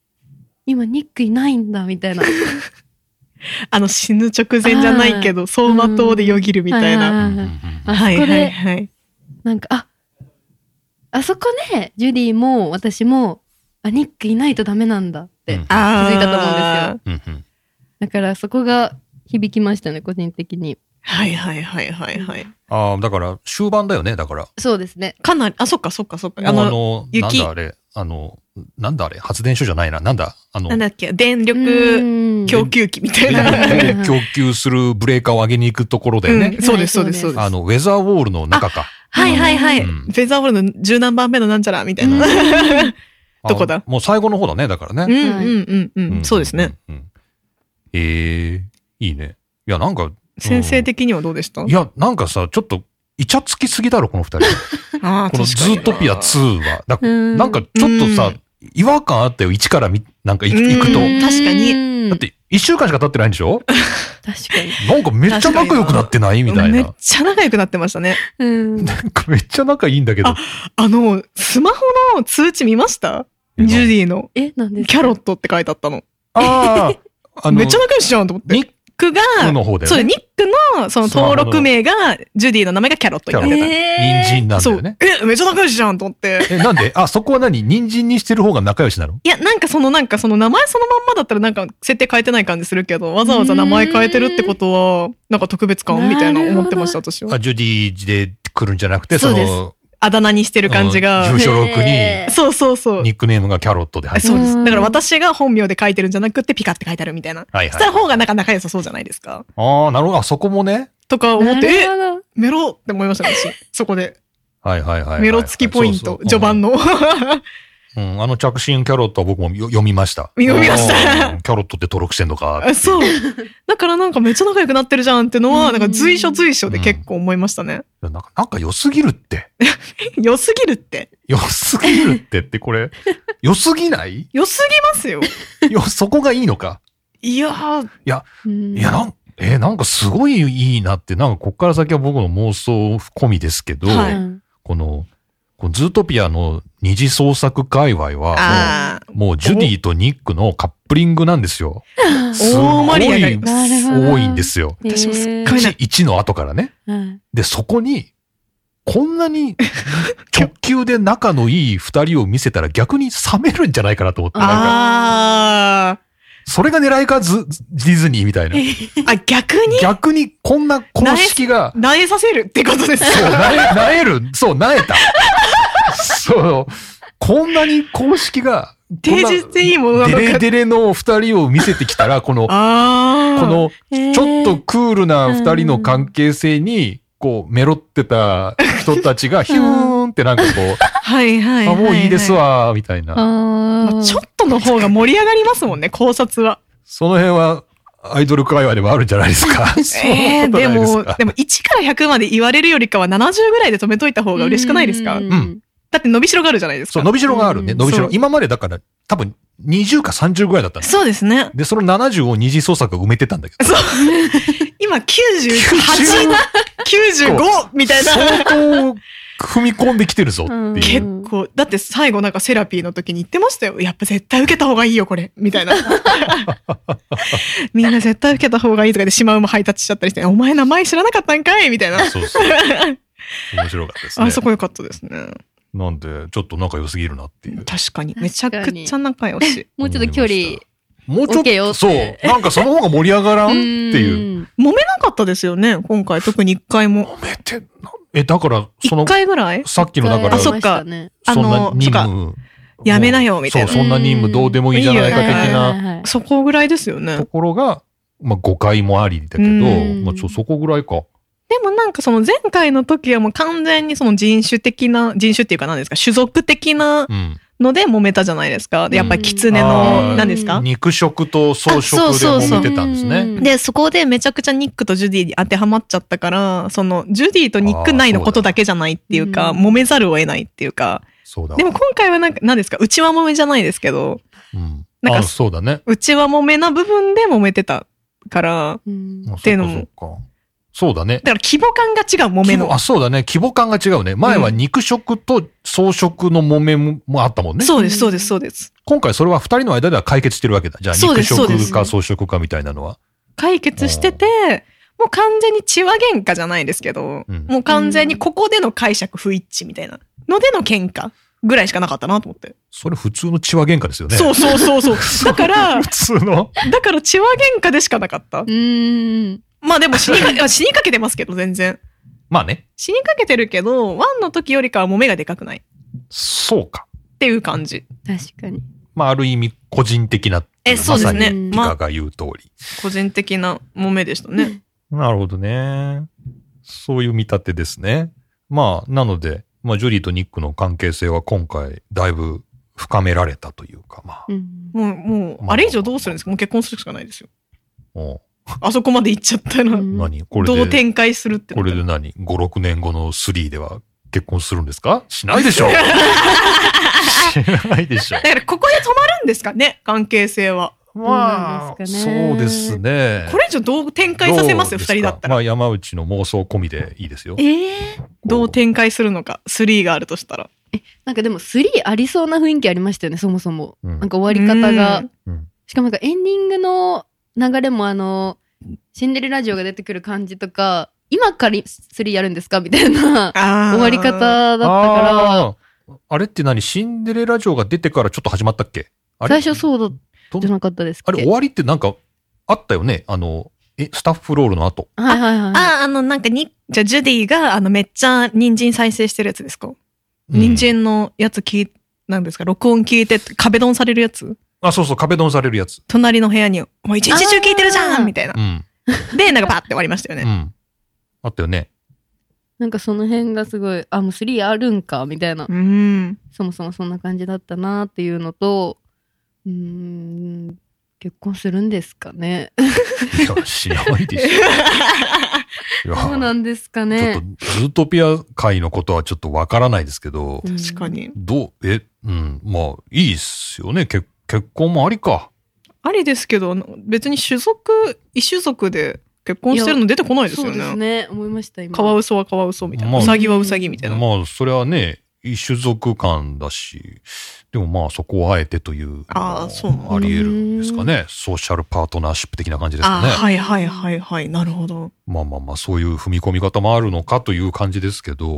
Speaker 4: 今ニックいないんだみたいな。
Speaker 3: あの死ぬ直前じゃないけど走馬灯でよぎるみたいな。
Speaker 4: はいはいはい。なんかああそこでジュディも私もあニックいないとダメなんだって気づいたと思うんですよ。だからそこが響きましたね個人的に。
Speaker 3: はいはいはいはいはい。
Speaker 2: ああだから終盤だよねだから。
Speaker 4: そうですね。
Speaker 3: かなりあそっかそっかそっか。
Speaker 2: あのあの雪なんだあれあのなんだあれ発電所じゃないななんだあの
Speaker 3: なんだっけ電力供給機みたいな
Speaker 2: 供給するブレーカーを上げに行くところだよね。
Speaker 3: うん、そうですそうですそうです。
Speaker 2: あのウェザーウォールの中か。
Speaker 3: はいはいはい。うん、ウェザーウォールの十何番目のなんちゃらみたいな。どこだ？
Speaker 2: もう最後の方だねだから
Speaker 3: ね。うんうんうんうん。そうですね。
Speaker 2: ええいいね。いやなんか
Speaker 3: 先生的にはどうでした？
Speaker 2: いやなんかさちょっとイチャつきすぎだろこの二人。
Speaker 3: あ
Speaker 2: このズートピアツーはだなんかちょっとさ違和感あったよいちからみなんか行くと。
Speaker 3: 確かに。
Speaker 2: だって一週間しか経ってないんでしょ？
Speaker 4: 確かに。
Speaker 2: なんかめっちゃ仲良くなってないみたいな。
Speaker 3: めっちゃ仲良くなってましたね。
Speaker 4: うん。
Speaker 2: なんかめっちゃ仲いいんだけど。
Speaker 3: あ、あの、スマホの通知見ました？ジュディの。
Speaker 4: え、なんですか？
Speaker 3: キャロットって書いてあったの。
Speaker 2: あ
Speaker 3: あ。めっちゃ仲良しじゃんと思って。ニックが、
Speaker 2: の方だよね、
Speaker 3: そう、ニックのその登録名が、ジュディの名前がキャロットになってた。
Speaker 2: 人参なんだよね。
Speaker 3: え、めっちゃ仲良しじゃんと思って。
Speaker 2: え、なんであ、そこは何人参にしてる方が仲良しなの？
Speaker 3: いや、なんかそのなんかその名前そのまんまだったらなんか設定変えてない感じするけど、わざわざ名前変えてるってことは、なんか特別感みたいな思ってました、私は。
Speaker 2: あ、ジュディで来るんじゃなくて、その、
Speaker 3: あだ名にしてる感じが。
Speaker 2: 住所録に、
Speaker 3: そうそうそう。
Speaker 2: ニックネームがキャロットで入って
Speaker 3: る。そうです。だから私が本名で書いてるんじゃなくてピカって書いてあるみたいな。
Speaker 2: はいはい。
Speaker 3: そしたら方がなんか仲良さそうじゃないですか。
Speaker 2: ああ、なるほど。あ、そこもね。
Speaker 3: とか思って、えメロって思いましたね、私。そこで。
Speaker 2: はいはいはい。
Speaker 3: メロ付きポイント、序盤の。
Speaker 2: うん、あの着信キャロットは僕も読みました。
Speaker 3: 読みました。
Speaker 2: キャロットって登録してんのか。
Speaker 3: そう。だからなんかめっちゃ仲良くなってるじゃんってのは、なんか随所随所で結構思いましたね。
Speaker 2: うん、なんか、なんか良すぎるって。
Speaker 3: 良すぎるって。
Speaker 2: 良すぎるってってこれ、良すぎない？
Speaker 3: 良すぎますよ。
Speaker 2: よ、そこがいいのか。
Speaker 3: いやー。
Speaker 2: いや、いや、なん、えー、なんかすごいいいなって、なんかこっから先は僕の妄想込みですけど、はい、この、このズートピアの二次創作界隈はもう、もうジュディとニックのカップリングなんですよ。すごい多いんですよ。
Speaker 3: 私もすっごい
Speaker 2: いちの後からね。で、そこに、こんなに直球で仲のいい二人を見せたら逆に冷めるんじゃないかなと思って。
Speaker 3: あー。
Speaker 2: それが狙いかズ、ディズニーみたいな。
Speaker 3: あ、逆に
Speaker 2: 逆にこんな公式が。
Speaker 3: なえさせるってことです
Speaker 2: そう、なえ、なえる。そう、なえた。そう。こんなに公式が。
Speaker 3: 提示していいものなのか。
Speaker 2: デレデレの二人を見せてきたら、この、この、ちょっとクールな二人の関係性に、こう、メロってた人たちがヒューンってなんかこう、
Speaker 3: はいはい。
Speaker 2: あ、もういいですわ、みたいな。
Speaker 3: まあ、ちょっとの方が盛り上がりますもんね、考察は。
Speaker 2: その辺は、アイドル界隈でもあるんじゃないですか。
Speaker 3: ええー、でも、でもいちからひゃくまで言われるよりかはななじゅうぐらいで止めといた方が嬉しくないですか？うん。だって伸びしろがあるじゃないですか。
Speaker 2: そう、伸びしろがあるね。伸びしろ。今までだから、多分、にじゅうかさんじゅうぐらいだったんです。
Speaker 3: そうですね。
Speaker 2: で、そのななじゅうを二次創作が埋めてたんだけど。
Speaker 3: そう。今きゅうじゅうはち、きゅうじゅうごみたいな。
Speaker 2: 相当踏み込んできてるぞっていう。
Speaker 3: 結構、だって最後なんかセラピーの時に言ってましたよ。やっぱ絶対受けた方がいいよ、これ。みたいな。みんな絶対受けた方がいいとかでシマウマハイタッチしちゃったりして、お前名前知らなかったんかいみたいな。そうそう。
Speaker 2: 面白かったですね。
Speaker 3: あそこ良かったですね。
Speaker 2: なんで、ちょっと仲良すぎるなっていう。
Speaker 3: 確かに。めちゃくちゃ仲良し。
Speaker 4: もうちょっと距離。
Speaker 2: もうちょっと、そう。なんかその方が盛り上がらんっていう。
Speaker 3: 揉めなかったですよね、今回。特に一回も。
Speaker 2: 揉めて、え、だから、その。
Speaker 3: 一回ぐらい
Speaker 2: さっきのだから。
Speaker 3: あ、そっか。
Speaker 2: そんな任務。
Speaker 3: やめなよ、みたいな。
Speaker 2: そう、そんな任務どうでもいいじゃないか的な。
Speaker 3: そこぐらいですよね。
Speaker 2: ところが、まあ誤解もありだけど、まあちょ、そこぐらいか。
Speaker 3: でもなんかその前回の時はもう完全にその人種的な、人種っていうか何ですか、種族的なので揉めたじゃないですか。でやっぱり狐の、何ですか、
Speaker 2: 肉食と草食で揉めてたんですね。
Speaker 3: で、そこでめちゃくちゃニックとジュディに当てはまっちゃったから、そのジュディとニック内のことだけじゃないっていうか、揉めざるを得ないっていうか。そうだ。でも今回はなんか何ですか、内輪揉めじゃないですけど、うん、なんかそうだね。内輪揉めな部分で揉めてたから、っていうのも。
Speaker 2: そうだね。
Speaker 3: だから規模感が違う、木綿の。
Speaker 2: あ、そうだね。規模感が違うね。前は肉食と草食の木綿もあったもんね。
Speaker 3: そうです、そうです、そうです。
Speaker 2: 今回それは二人の間では解決してるわけだ。じゃあ肉食か草食かみたいなのは。
Speaker 3: 解決してて、もう完全に血は喧嘩じゃないですけど、うん、もう完全にここでの解釈不一致みたいなのでの喧嘩ぐらいしかなかったなと思って。
Speaker 2: それ普通の血は喧嘩ですよね。
Speaker 3: そうそうそうそう。だから、
Speaker 2: 普通の
Speaker 3: だから血は喧嘩でしかなかった。
Speaker 4: うーん。
Speaker 3: まあでも死にか、死にかけてますけど、全然。
Speaker 2: まあね。
Speaker 3: 死にかけてるけど、ワンの時よりかはもう目がでかくない。
Speaker 2: そうか。
Speaker 3: っていう感じ。
Speaker 4: 確かに。
Speaker 2: まあある意味個人的な。
Speaker 3: え、そうですね。
Speaker 2: ピカが言う通り、ま
Speaker 3: あ。個人的なもめでしたね。
Speaker 2: なるほどね。そういう見立てですね。まあ、なので、まあ、ジュリーとニックの関係性は今回、だいぶ深められたというか、まあ。
Speaker 3: うん、もう、もう、あれ以上どうするんですか？もう結婚するしかないですよ。
Speaker 2: お
Speaker 3: あそこまで行っちゃったら、
Speaker 2: 何これで
Speaker 3: どう展開するって
Speaker 2: これで何 ?ご、ろくねんごのスリーでは結婚するんですか？しないでしょしないでしょ。
Speaker 3: だからここで止まるんですかね、関係性は。
Speaker 2: まあ、そうですね。
Speaker 3: これ以上どう展開させますよ、二人だったら。
Speaker 2: まあ山内の妄想込みでいいですよ。
Speaker 3: ええー、どう展開するのか、スリーがあるとしたら。
Speaker 4: え、なんかでもスリーありそうな雰囲気ありましたよね、そもそも。うん、なんか終わり方が。うん、しかもなんかエンディングの流れもあの、シンデレラ城が出てくる感じとか、今からスリーやるんですかみたいな終わり方だったから。
Speaker 2: あ, あれって何シンデレラ城が出てからちょっと始まったっけ？あ
Speaker 4: れ最初そうだじゃなかったですっけ？
Speaker 2: あれ終わりってなんかあったよね、あの、え、スタッフロールの後。
Speaker 3: はいはいはい。あ、あのなんかに、じゃあジュディがあのめっちゃ人参再生してるやつですか？うん、人参のやつ聞い、なんですか、録音聞いて壁ドンされるやつ？
Speaker 2: あ、そうそう、壁ドンされるやつ。
Speaker 3: 隣の部屋に、もう一日中聞いてるじゃんみたいな。うん。で、なんかバーって終わりましたよね。
Speaker 2: うん。あったよね。
Speaker 4: なんかその辺がすごい、あ、もうスリーあるんか、みたいな。
Speaker 3: うん。
Speaker 4: そもそもそんな感じだったなっていうのと、うーん、結婚するんですかね。
Speaker 2: いや、しないでしょ。
Speaker 4: そうなんですかね。
Speaker 2: ちょっと、ズートピア界のことはちょっとわからないですけど。
Speaker 3: 確かに。
Speaker 2: どう、え、うん、まあ、いいっすよね。結結婚もありか。
Speaker 3: ありですけど、別に種族、異種族で結婚してるの出てこないですよね。
Speaker 4: そうですね。思いました、今。
Speaker 3: カワウソはカワウソみたいな。まあ、ウサギはウサギみたいな。
Speaker 2: まあ、それはね、異種族間だし、でもまあそこをあえてという
Speaker 3: ああ、そう
Speaker 2: あり得るんですかね。ソーシャルパートナーシップ的な感じですかね。
Speaker 3: はいはいはいはい。なるほど。
Speaker 2: まあまあまあそういう踏み込み方もあるのかという感じですけど。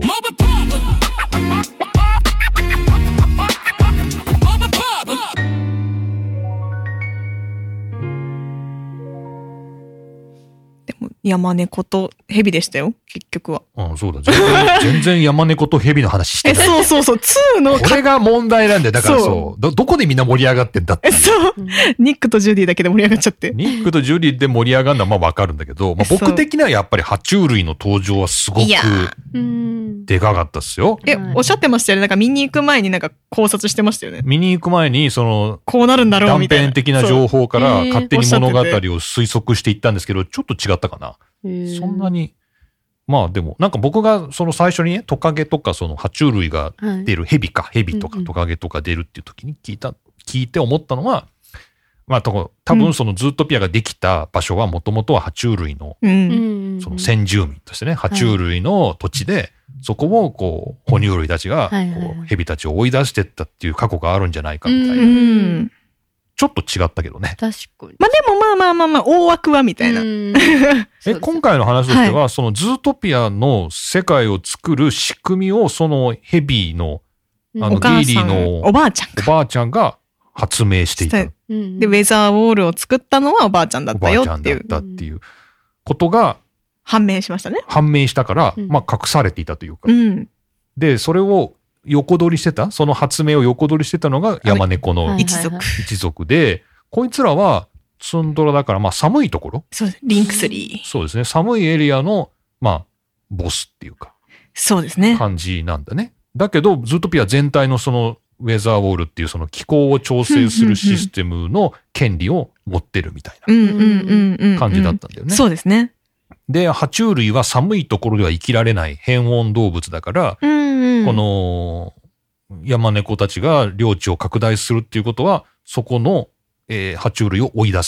Speaker 3: 山猫と蛇でしたよ、結局は。
Speaker 2: うん、そうだ。全然、全然山猫と蛇の話してない。
Speaker 3: え、そうそうそう、ツーの。
Speaker 2: これが問題なんだよ。だからそう。ど、どこでみんな盛り上がってんだって。
Speaker 3: そう。ニックとジュディだけで盛り上がっちゃって。
Speaker 2: ニックとジュディで盛り上がるのはまあわかるんだけど、まあ、僕的にはやっぱり爬虫類の登場はすごく、でかかったっすよ。
Speaker 3: え、おっしゃってましたよね。なんか見に行く前になんか考察してましたよね。
Speaker 2: 見に行く前に、その、
Speaker 3: こうなるんだろうみたいな。
Speaker 2: 断片的な情報から勝手に物語を推測していったんですけど、ちょっと違ったかな。そんなに、まあでも、なんか僕がその最初にね、トカゲとかその爬虫類が出る、はい、ヘビか、ヘビとかトカゲとか出るっていう時に聞いた、聞いて思ったのは、まあ多分そのズートピアができた場所はもともとは爬虫類の、その先住民としてね、爬虫類の土地で、そこをこう、哺乳類たちが、ヘビたちを追い出してったっていう過去があるんじゃないかみたいな。ちょっと違ったけどね。
Speaker 4: 確かに。
Speaker 3: まあでもまあまあまあまあ、大枠はみたいな。
Speaker 2: え、今回の話としては、はい、そのズートピアの世界を作る仕組みを、そのヘビーの、あの、ゲイリーの
Speaker 3: おばあちゃん
Speaker 2: おばあちゃんが発明していた。で、
Speaker 3: ウェザーウォールを作ったのはおばあちゃんだったよっていう。おばあちゃん
Speaker 2: だったっていうことが、
Speaker 3: 判明しましたね。
Speaker 2: 判明したから、まあ隠されていたというか。
Speaker 3: うん、
Speaker 2: で、それを、横取りしてた、その発明を横取りしてたのが山猫の
Speaker 3: 一族。
Speaker 2: 一族で、こいつらはツンドラだから、まあ寒いところ。
Speaker 3: そうです。リンクスリー。
Speaker 2: そうですね。寒いエリアの、まあ、ボスっていうか。
Speaker 3: そうですね。
Speaker 2: 感じなんだね。だけど、ズートピア全体のその、ウェザーウォールっていうその気候を調整するシステムの権利を持ってるみたいな感じだったんだよね。
Speaker 3: そうですね。
Speaker 2: で、爬虫類は寒いところでは生きられない変温動物だから、
Speaker 3: うんうん、
Speaker 2: この山猫たちが領地を拡大するっていうことは、そこの、えー、爬虫類を追い出す。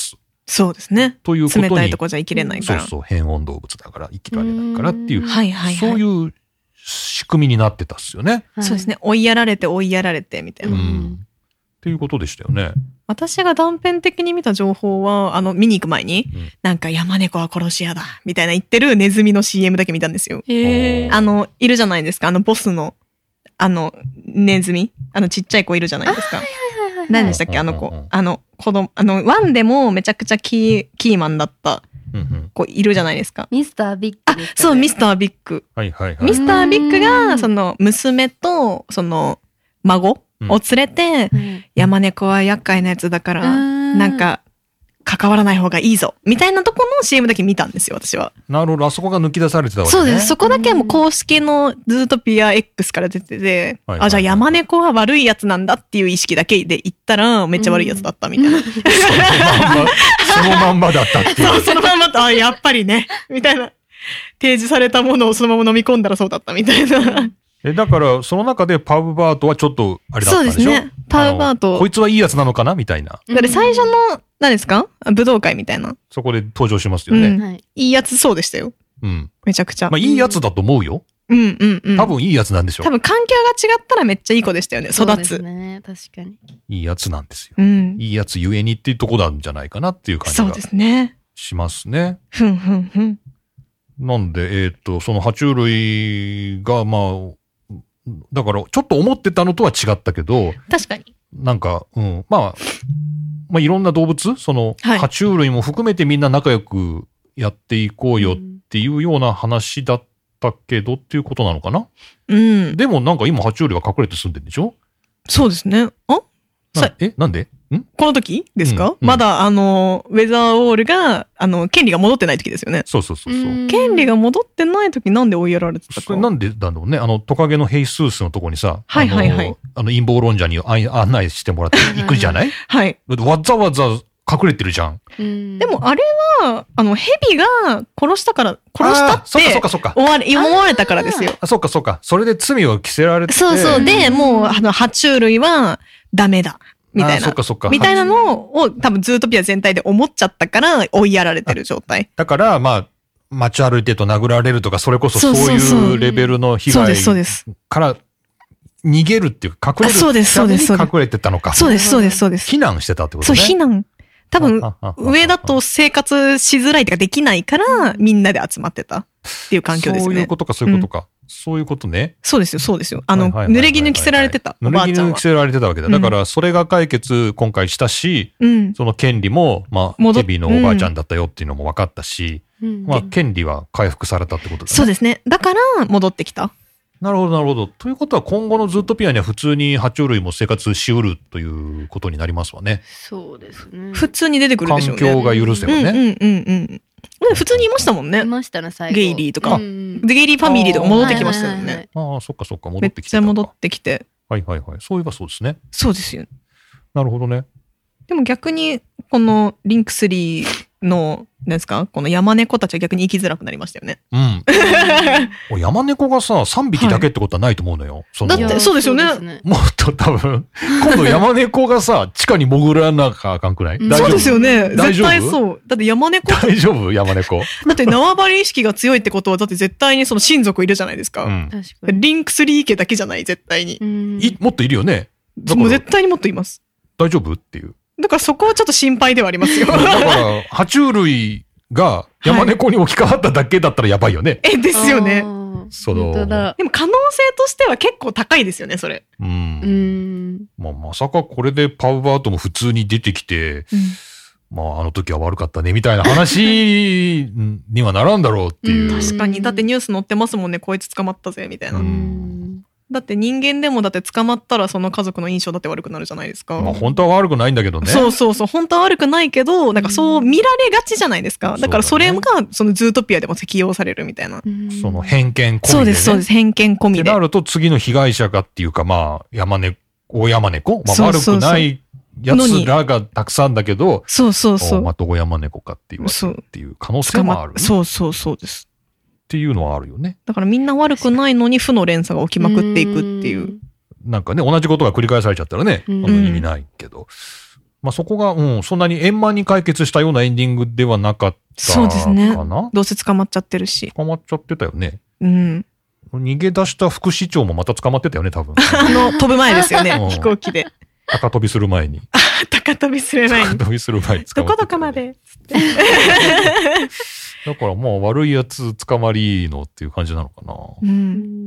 Speaker 3: そうですね。
Speaker 2: ということに。
Speaker 3: 冷たいとこじゃ生きれないから。
Speaker 2: そうそう、変温動物だから生きられないからっていう、
Speaker 3: はいはいはい、
Speaker 2: そういう仕組みになってたっすよね。
Speaker 3: はい、そうですね。追いやられて追いやられてみたいな。
Speaker 2: うん。っていうことでしたよね。
Speaker 3: 私が断片的に見た情報は、あの、見に行く前に、うん、なんか山猫は殺し屋だ、みたいな言ってるネズミの シーエム だけ見たんですよ。へー。あの、いるじゃないですか。あの、ボスの、あの、ネズミあの、ちっちゃい子いるじゃないですか。何でしたっけあの子。あの、子供、あの、ワンでもめちゃくちゃキー、キーマンだった子いるじゃないですか。
Speaker 4: ミスタービッグ、
Speaker 3: あ、そう、ミスタービッグ。
Speaker 2: はいはいはい。
Speaker 3: ミスタービッグが、その、娘と、その、孫を連れて、うん、山猫は厄介なやつだから、なんか、関わらない方がいいぞ。みたいなとこの シーエム だけ見たんですよ、私は。
Speaker 2: なるほど。あそこが抜き出されてたわけね。
Speaker 3: そうです。そこだけも公式のズートピア X から出てて、はいはいはい、あ、じゃあ山猫は悪いやつなんだっていう意識だけで言ったら、めっちゃ悪いやつだったみたいな。うん、そ
Speaker 2: のまんまだったっていう。
Speaker 3: そう、そのまんまと、あ、やっぱりね。みたいな。提示されたものをそのまま飲み込んだらそうだったみたいな。
Speaker 2: え、だから、その中でパウバートはちょっと、あれだったんでしょ？そうですね。
Speaker 3: パウバート。
Speaker 2: こいつはいいやつなのかなみたいな。
Speaker 3: だって最初の、何ですか？武道会みたいな。
Speaker 2: そこで登場しますよね。
Speaker 3: うん、いいやつそうでしたよ。
Speaker 2: うん。
Speaker 3: めちゃくちゃ。
Speaker 2: まあ、いいやつだと思うよ。
Speaker 3: うんうんうん。
Speaker 2: 多分いいやつなんでしょう。
Speaker 3: 多分環境が違ったらめっちゃいい子でしたよね。育つ。そうです
Speaker 4: ね。確かに。
Speaker 2: いいやつなんですよ。
Speaker 3: うん。
Speaker 2: いいやつゆえにっていうとこなんじゃないかなっていう感じが。
Speaker 3: そうですね。
Speaker 2: しますね。
Speaker 3: ふんふんふん。
Speaker 2: なんで、えっと、その爬虫類が、まあ、だから、ちょっと思ってたのとは違ったけど。
Speaker 3: 確かに。
Speaker 2: なんか、うん。まあ、まあ、いろんな動物その、はい、爬虫類も含めてみんな仲良くやっていこうよっていうような話だったけどっていうことなのかな？うん。でもなんか今爬虫類は隠れて住んでるんでしょ？
Speaker 3: そうですね。あ
Speaker 2: なえなんでん
Speaker 3: この時ですか、うんうん、まだあの、ウェザーウォールが、あの、権利が戻ってない時ですよね。
Speaker 2: そうそうそうそう。
Speaker 3: 権利が戻ってない時なんで追いやられてたか。
Speaker 2: それなんでだろうね。あの、トカゲのヘイスースのとこにさ、
Speaker 3: はいはいはい。
Speaker 2: あの、あの陰謀論者に案内してもらって行くじゃない
Speaker 3: はい。
Speaker 2: わざわざ隠れてるじゃん。
Speaker 3: でもあれは、あの、ヘビが殺したから、殺したって、
Speaker 2: そっかそっかそっか。
Speaker 3: 思われ、思われたからですよ。
Speaker 2: あ、そっかそっか。それで罪を着せられて。
Speaker 3: そうそう。で、もう、あの、爬虫類はダメだ。みたいな。
Speaker 2: そっかそっか。
Speaker 3: みたいなのを多分ズートピア全体で思っちゃったから追いやられてる状態。
Speaker 2: だから、まあ、街歩いてると殴られるとか、それこそそういうレベルの被害から逃げるっていうか、隠れる
Speaker 3: そうです、そうです。
Speaker 2: 隠れてたのか。
Speaker 3: そうです、そうです、そうです。
Speaker 2: 避難してたってことね。
Speaker 3: そう、避難。多分、上だと生活しづらいとかできないから、みんなで集まってたっていう環境ですね。
Speaker 2: そういうことか、そういうことか。そういうことね。
Speaker 3: そうですよ、そうですよ。あの、濡れ衣着せられてた。
Speaker 2: 濡れ衣着せられてたわけだ。だから、それが解決今回したし、うん、その権利も、まあ、ヘビのおばあちゃんだったよっていうのも分かったし、うん、まあ、権利は回復されたってことだね。
Speaker 3: そうですね。だから、戻ってきた。
Speaker 2: なるほど、なるほど。ということは、今後のズートピアには普通に爬虫類も生活しうるということになりますわね。
Speaker 4: そうですね。
Speaker 3: 普通に出てくるでしょうね。
Speaker 2: 環境が許せばね。
Speaker 3: うんうんうんうん。普通にいましたもんね。
Speaker 4: いましたね、最後。
Speaker 3: ゲイリーとか。うん、ゲイリーファミリーとか戻ってきましたよね。
Speaker 2: ああ、そっかそっか、戻ってきてた。
Speaker 3: めっちゃ戻ってきて。
Speaker 2: はいはいはい。そういえばそうですね。
Speaker 3: そうですよ。
Speaker 2: なるほどね。
Speaker 3: でも逆に、このリンクスリーの、なんですかこの山猫たちは逆に生きづらくなりましたよね。
Speaker 2: うん。山猫がさ、さんびきだけってことはないと思うのよ。はい、
Speaker 3: そのだって、そうですよね。
Speaker 2: もっと多分、今度山猫がさ、地下に潜らなきゃあかんくらい、
Speaker 3: うん、そうですよね。絶対そう。だって山猫。
Speaker 2: 大丈夫山猫。
Speaker 3: だって縄張り意識が強いってことは、だって絶対にその親族いるじゃないですか。うん、リンクスリー家だけじゃない、絶対に。
Speaker 2: いもっといるよね。
Speaker 3: もう絶対にもっといます。
Speaker 2: 大丈夫っていう。
Speaker 3: だからそこはちょっと心配ではありますよ。だ
Speaker 2: から、爬虫類が山猫に置き換わっただけだったらやばいよね。
Speaker 3: はい、え、ですよね。
Speaker 2: その、
Speaker 3: でも可能性としては結構高いですよね、それ。うん。
Speaker 2: うん。まあ、まさかこれでパウバートも普通に出てきて、うん、まあ、あの時は悪かったね、みたいな話にはならんだろうっていう。
Speaker 3: 確かに。だってニュース載ってますもんね、こいつ捕まったぜ、みたいな。うんだって人間でもだって捕まったらその家族の印象だって悪くなるじゃないですか。
Speaker 2: まあ本当は悪くないんだけどね。
Speaker 3: そうそうそう。本当は悪くないけど、なんかそう見られがちじゃないですか。だからそれがそのズートピアでも適用されるみたいな。
Speaker 2: その偏見込みで、ね。
Speaker 3: そうですそうです。偏見込みで。
Speaker 2: ってなると次の被害者がっていうかまあ山猫、大山猫まあ悪くないやつらがたくさんだけど、
Speaker 3: そうそうそう。
Speaker 2: また大山猫かっていうっていう可能性もある、ね。
Speaker 3: そうそうそうです。
Speaker 2: っていうのはあるよね。
Speaker 3: だからみんな悪くないのに負の連鎖が起きまくっていくっていう。
Speaker 2: なんかね、同じことが繰り返されちゃったらね、あの意味ないけど。 まあそこが、うん、そんなに円満に解決したようなエンディングではなかったかな。
Speaker 3: そうですね。どうせ捕まっちゃってるし。
Speaker 2: 捕まっちゃってたよね。
Speaker 3: うん。
Speaker 2: 逃げ出した副市長もまた捕まってたよね、多分。
Speaker 3: あの、飛ぶ前ですよね、飛行機で。
Speaker 2: 高飛びする前に。
Speaker 3: 高飛びする前に。
Speaker 2: 高飛びする前に
Speaker 3: どこどこまで
Speaker 2: だからまあ悪いやつ捕まりのっていう感じなのかな。
Speaker 3: うん。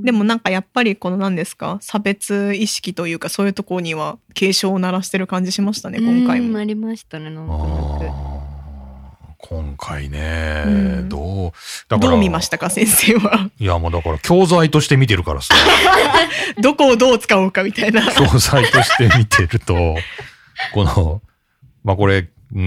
Speaker 3: でもなんかやっぱりこの何ですか、差別意識というかそういうところには警鐘を鳴らしてる感じしましたね、今回も。
Speaker 4: ありましたね、なんとなく。
Speaker 2: 今回ね、
Speaker 3: うん、
Speaker 2: どう、だから。
Speaker 3: どう見ましたか、先生は。
Speaker 2: いやもうだから教材として見てるからさ。
Speaker 3: どこをどう使おうかみたいな。
Speaker 2: 教材として見てると、この、まあこれ、うん。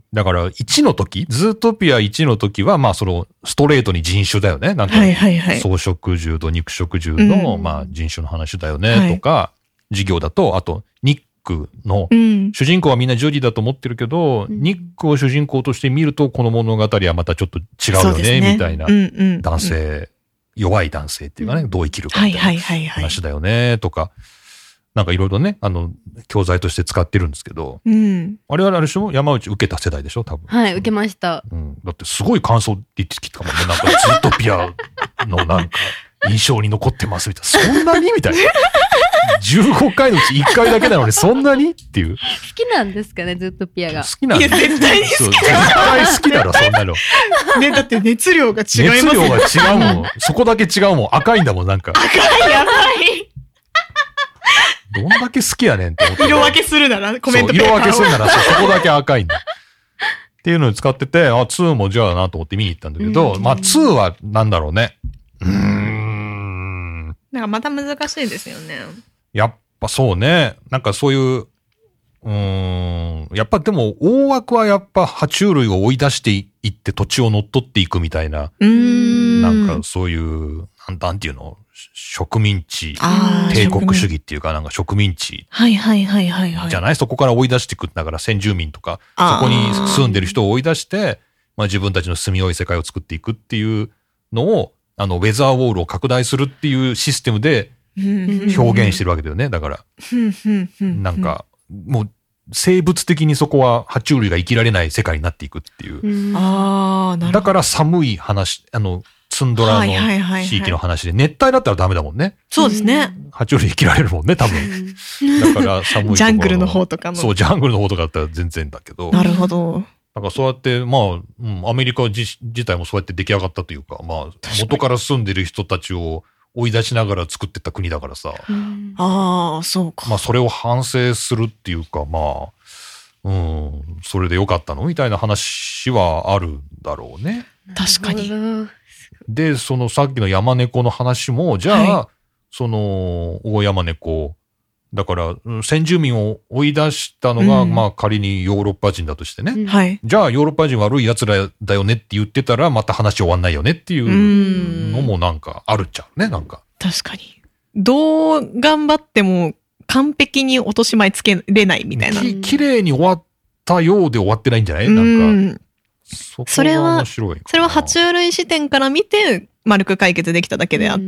Speaker 2: だから、いちの時、ズートピアいちの時は、まあ、その、ストレートに人種だよね。なんか、
Speaker 3: はいはいはい、
Speaker 2: 草食獣と肉食獣の、うん、まあ、人種の話だよね、とか、はい、授業だと、あと、ニックの、うん、主人公はみんなジョディだと思ってるけど、うん、ニックを主人公として見ると、この物語はまたちょっと違うよね、ねみたいな、うんうん、男性、弱い男性っていうかね、どう生きるかみたいな話だよね、とか、なんかいろいろね、あの、教材として使ってるんですけど、うん、あれはあれでしょ、山内受けた世代でしょ多分。
Speaker 4: はい、受けました。
Speaker 2: うん。だってすごい感想って言ってきたもんね。なんか、ズートピアのなんか、印象に残ってますみたいな。そんなにみたいな。じゅうごかいのうちいっかいだけなのにそんなにっていう。好
Speaker 4: きなんですかね、ズートピアが。
Speaker 2: 好きなんだ。
Speaker 3: いや、絶対に好きだ。
Speaker 2: 絶対好きだろ、そんなの。
Speaker 3: ね、だって熱量が違います
Speaker 2: よ。熱量が違うもん。そこだけ違うもん。赤いんだもん、なんか。
Speaker 3: 赤い、やばい。
Speaker 2: どんだけ好きやねんって思って。
Speaker 3: 色分けするなら、コメント
Speaker 2: ペーパーを。色分けするなら、そこだけ赤いんだ。っていうのに使ってて、あ、ツーもじゃあなと思って見に行ったんだけど、まあツーはなんだろうね。うーん。
Speaker 3: なんかまた難しいですよね。
Speaker 2: やっぱそうね。なんかそういう、うーん。やっぱでも大枠はやっぱ爬虫類を追い出していって土地を乗っ取っていくみたいな。
Speaker 3: うーん。
Speaker 2: なんかそういう、なん、なんていうの植民地、帝国主義っていうか、なんか植民地。
Speaker 3: はいはいはいはいはい。
Speaker 2: じゃないそこから追い出していくんだから、先住民とか、そこに住んでる人を追い出して、まあ自分たちの住みよい世界を作っていくっていうのを、あの、ウェザーウォールを拡大するっていうシステムで表現してるわけだよね。だから、なんか、もう生物的にそこは爬虫類が生きられない世界になっていくっていう。
Speaker 3: ああ、なるほど。
Speaker 2: だから寒い話、あの、ツンドラの地域の話で、熱帯だったらダメだもんね。
Speaker 3: そうですね。
Speaker 2: 爬虫類生きられるもんね、多分。だから寒いところ。
Speaker 3: ジャングルの方とかの。
Speaker 2: そう、ジャングルの方とかだったら全然だけど。
Speaker 3: なるほど。
Speaker 2: なんかそうやって、まあ、うん、アメリカ自, 自体もそうやって出来上がったというか、まあ、元から住んでる人たちを追い出しながら作ってった国だからさ。
Speaker 3: うん、ああ、そうか。
Speaker 2: まあ、それを反省するっていうか、まあ、うん、それでよかったのみたいな話はあるんだろうね。
Speaker 3: 確かに。
Speaker 2: で、そのさっきの山猫の話も、じゃあ、はい、その、大山猫、だから、先住民を追い出したのが、うん、まあ仮にヨーロッパ人だとしてね。
Speaker 3: はい。
Speaker 2: じゃあヨーロッパ人悪い奴らだよねって言ってたら、また話終わんないよねっていうのもなんかあるっちゃうね、なんか。
Speaker 3: 確かに。どう頑張っても完璧に落とし前つけれないみたいな。
Speaker 2: き、綺麗に終わったようで終わってないんじゃないなんか。
Speaker 3: そ, それは、それは爬虫類視点から見て、丸く解決できただけであって、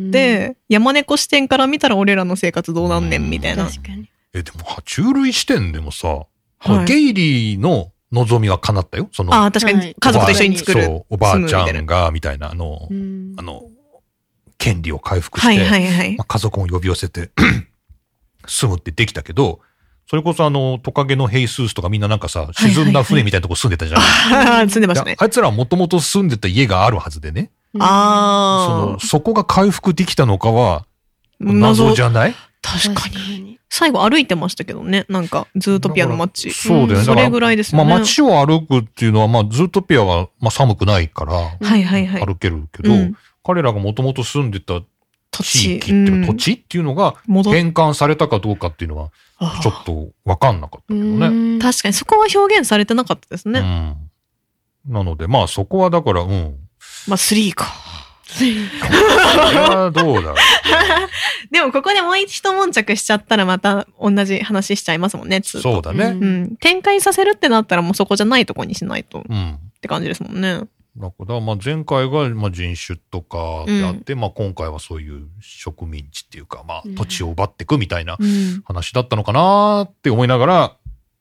Speaker 3: 山猫視点から見たら俺らの生活どうなんねんみたいな。
Speaker 4: 確かに。
Speaker 2: え、でも爬虫類視点でもさ、はい、ゲイリーの望みは叶ったよ。その、
Speaker 3: ああ、確かに家族と一緒に作る。
Speaker 2: そう、おばあちゃんが、みたいな、あの、あの、権利を回復して、
Speaker 3: はいはいはい。
Speaker 2: まあ、家族も呼び寄せて、住むってできたけど、それこそあの、トカゲのヘイスースとかみんななんかさ、沈んだ船みたいなとこ住んでたじゃん。
Speaker 3: はいはいはい、住んでましたね。
Speaker 2: あいつらはもともと住んでた家があるはずでね。
Speaker 3: ああ。
Speaker 2: その、そこが回復できたのかは、謎じゃない？
Speaker 3: 確かに。最後歩いてましたけどね。なんか、ズートピアの街。
Speaker 2: そうだよね。
Speaker 3: それぐらいですよね。
Speaker 2: まあ街を歩くっていうのは、まあズートピアはまあ寒くないから、
Speaker 3: はいはいはい。
Speaker 2: 歩けるけど、うん、彼らがもともと住んでた地域っていう、うん、土地っていうのが変換されたかどうかっていうのは、ちょっとわかんなかったけどね。
Speaker 3: 確かにそこは表現されてなかったですね。
Speaker 2: うん、なので、まあそこはだから、うん。
Speaker 3: まあスリーか。
Speaker 2: それはどうだろう。
Speaker 3: でもここでもう一悶着しちゃったらまた同じ話しちゃいますもんね、ツーと。
Speaker 2: そうだね。
Speaker 3: うん。展開させるってなったらもうそこじゃないとこにしないと。うん。って感じですもんね。
Speaker 2: だからまあ前回がまあ人種とかであって、うん、まあ今回はそういう植民地っていうか、まあ土地を奪っていくみたいな話だったのかなって思いながら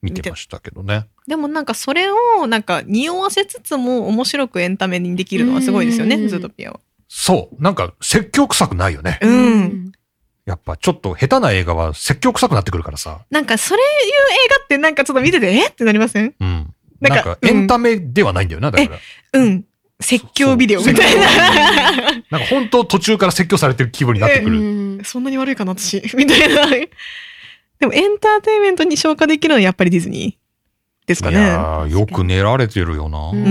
Speaker 2: 見てましたけどね。
Speaker 3: でもなんかそれをなんか匂わせつつも面白くエンタメにできるのはすごいですよね、ズートピアは。
Speaker 2: そう。なんか説教臭くないよね。
Speaker 3: うん。
Speaker 2: やっぱちょっと下手な映画は説教臭くなってくるからさ。
Speaker 3: なんかそれいう映画ってなんかちょっと見てて、えってなりません？
Speaker 2: うん。なんかエンタメではないんだよな、だから。
Speaker 3: うん。説教ビデオみたいな。
Speaker 2: なんか本当途中から説教されてる気分になってくる。
Speaker 3: そんなに悪いかな、私。みたいな。でもエンターテインメントに消化できるのはやっぱりディズニーですかね。いや
Speaker 2: ー、よく練られてるよな。
Speaker 3: うん。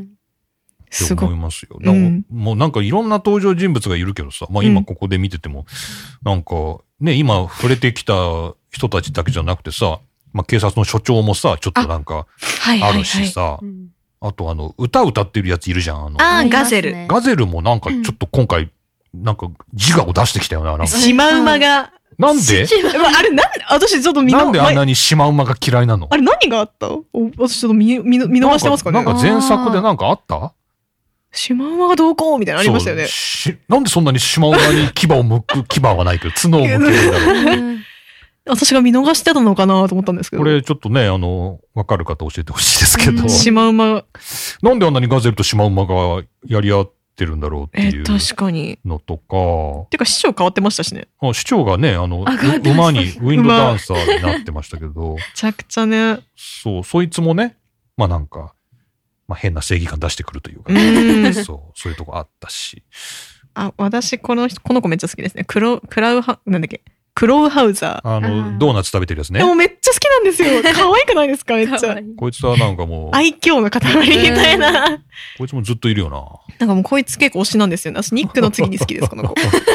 Speaker 2: って思いますよ。なんかもうなんかいろんな登場人物がいるけどさ、まあ今ここで見てても、なんかね、今触れてきた人たちだけじゃなくてさ、まあ警察の署長もさ、ちょっとなんかあるしさ、あとあの、歌歌ってるやついるじゃん。あの、
Speaker 3: あー、ガゼル。
Speaker 2: ガゼルもなんかちょっと今回、なんか自我を出してきたよな。なんか
Speaker 3: シマウマが。
Speaker 2: なんで
Speaker 3: あれ、なんで、私ちょっと見逃
Speaker 2: なんであんなにシマウマが嫌いなの？
Speaker 3: あれ何があった私ちょっと見、見、見逃してますかね？
Speaker 2: なんか前作でなんかあった？
Speaker 3: シマウマがどうこうみたいなのありましたよね。
Speaker 2: なんでそんなにシマウマに牙を向く、牙はないけど、角を向けるんだろう。
Speaker 3: 私が見逃してたのかなと思ったんですけど。
Speaker 2: これちょっとね、あの、わかる方教えてほしいですけど。
Speaker 3: シマウマ。
Speaker 2: なんであんなにガゼルとシマウマがやり合ってるんだろうっていう。
Speaker 3: え、確かに。
Speaker 2: のとか。
Speaker 3: てか市長変わってましたしね。
Speaker 2: あ、市長がね、あの、馬にウィンドダンサーになってましたけど。め
Speaker 3: ちゃくちゃね。
Speaker 2: そう、そいつもね、まあなんか、まあ変な正義感出してくるというか、ね、そう、そういうとこあったし。
Speaker 3: あ、私この、この子めっちゃ好きですね。クロ、クラウハ、なんだっけ。クロウハウザー。
Speaker 2: あの、ドーナツ食べてるやつね。
Speaker 3: でもめっちゃ好きなんですよ。可愛くないですかめっちゃ。
Speaker 2: こいつはなんかもう。
Speaker 3: 愛嬌の塊みたいな。
Speaker 2: こいつもずっといるよな。
Speaker 3: なんかもうこいつ結構推しなんですよね。私ニックの次に好きです、この子。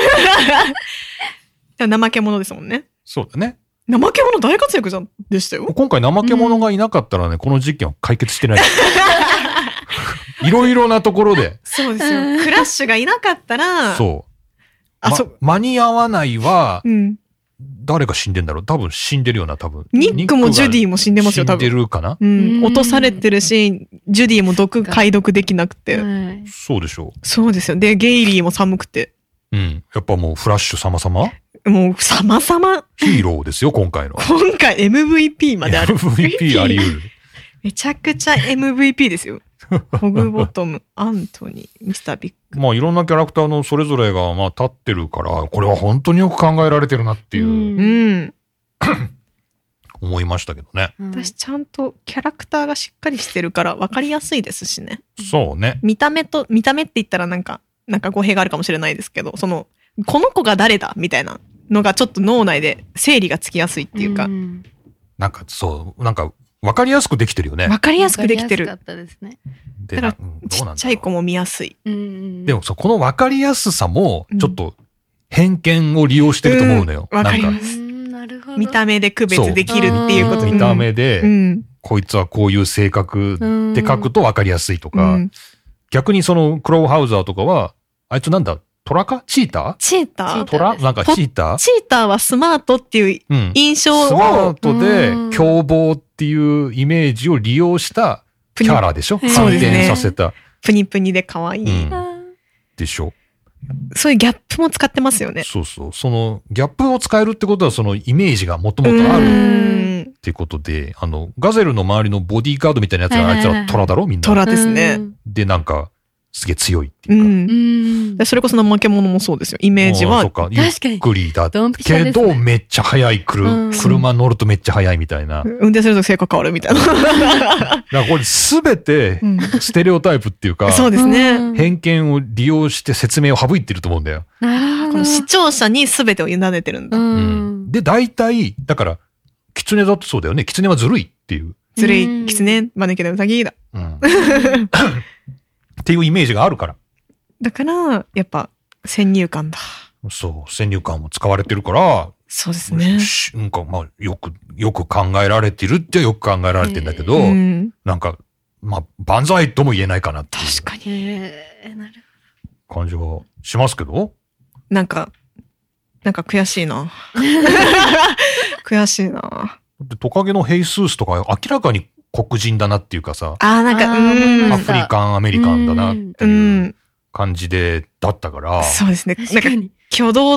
Speaker 3: 怠け者ですもんね。
Speaker 2: そうだね。
Speaker 3: 怠け者大活躍じゃんでしたよ。
Speaker 2: 今回怠け者がいなかったらね、この事件は解決してない。いろいろなところで。
Speaker 3: そうですよ。クラッシュがいなかったら。
Speaker 2: そう。
Speaker 3: あ、
Speaker 2: ま、
Speaker 3: そう。
Speaker 2: 間に合わないは、
Speaker 3: うん。
Speaker 2: 誰が死んでんだろう？多分死んでるよな、多分。
Speaker 3: ニックもジュディも死んでますよ、多分。
Speaker 2: 死んでるかな？
Speaker 3: うん。落とされてるし、ジュディも毒、解毒できなくて。
Speaker 2: そうでしょう。
Speaker 3: そうですよ。で、ゲイリーも寒くて。
Speaker 2: うん。やっぱもうフラッシュ様々？
Speaker 3: もう様々。
Speaker 2: ヒーローですよ、今回の。
Speaker 3: 今回 エムブイピー まである。
Speaker 2: エムブイピー あり得る。
Speaker 3: めちゃくちゃ エムブイピー ですよ。ホグボトム、アントニー、ミスタービッグ。
Speaker 2: まあいろんなキャラクターのそれぞれがまあ立ってるから、これは本当によく考えられてるなっていう。うん。思いましたけどね。
Speaker 3: 私ちゃんとキャラクターがしっかりしてるから分かりやすいですしね。
Speaker 2: そうね。
Speaker 3: 見た目と、見た目って言ったらなんか、なんか語弊があるかもしれないですけど、その、この子が誰だみたいなのがちょっと脳内で整理がつきやすいっていうか。うん、
Speaker 2: なんかそう、なんか分かりやすくできてるよね。
Speaker 3: 分かりやすくできてる。
Speaker 4: 分かりやすかったですね。
Speaker 3: だから、ちっちゃい子も見やすい。
Speaker 2: でもそう、この分かりやすさも、ちょっと偏見を利用してると思うのよ。
Speaker 3: わ、うん、かります。なるほど。見た目で区別できるっていうこと。
Speaker 2: 見た目で、うん、こいつはこういう性格って書くと分かりやすいとか、うん、逆にそのクロウハウザーとかは、あいつなんだトラかチーター
Speaker 3: チーター
Speaker 2: トラなんかチーター
Speaker 3: チーターはスマートっていう印象を、うん、
Speaker 2: スマートで凶暴っていうイメージを利用したキャラでしょ？反転させた。
Speaker 3: プニプニで可愛い、
Speaker 2: うん。でしょ？
Speaker 3: そういうギャップも使ってますよね。
Speaker 2: そうそう。そのギャップを使えるってことはそのイメージがもともとあるっていうことで、あの、ガゼルの周りのボディーガードみたいなやつがあいつらトラだろみんな。
Speaker 3: トラですね。
Speaker 2: で、なんか、すげえ強いっていうか。
Speaker 3: うん。それこそ怠け者もそうですよ。イメージは。
Speaker 2: そうか。ゆっくりだけど、めっちゃ速い。車乗るとめっちゃ速いみたいな。
Speaker 3: 運転すると性格変わるみたいな。
Speaker 2: だからこれすべて、ステレオタイプっていうか、
Speaker 3: そうですね。
Speaker 2: 偏見を利用して説明を省いてると思うんだよ。
Speaker 3: この視聴者にすべてを委ねてるんだ。う
Speaker 2: ん。で、大体、だから、狐だってそうだよね。狐はずるいっていう。
Speaker 3: ずるい。狐、招きでうさぎだ。うん。
Speaker 2: っていうイメージがあるから。
Speaker 3: だから、やっぱ、先入観だ。
Speaker 2: そう、先入観も使われてるから、
Speaker 3: そうですね。
Speaker 2: なんか、まあ、よく、よく考えられてるってよく考えられてるんだけど、うん、なんか、まあ、万歳とも言えないかなっていう。
Speaker 3: 確かに。え
Speaker 2: ー、なる感じがしますけど。
Speaker 3: なんか、なんか悔しいな。悔しいな。
Speaker 2: で、トカゲのヘイスースとか明らかに黒人だなっていうかさ。
Speaker 3: ああ、なんか、うん。
Speaker 2: アフリカン、アメリカンだなっていう感じで、だったから。
Speaker 3: そうですね。なんか、挙動って、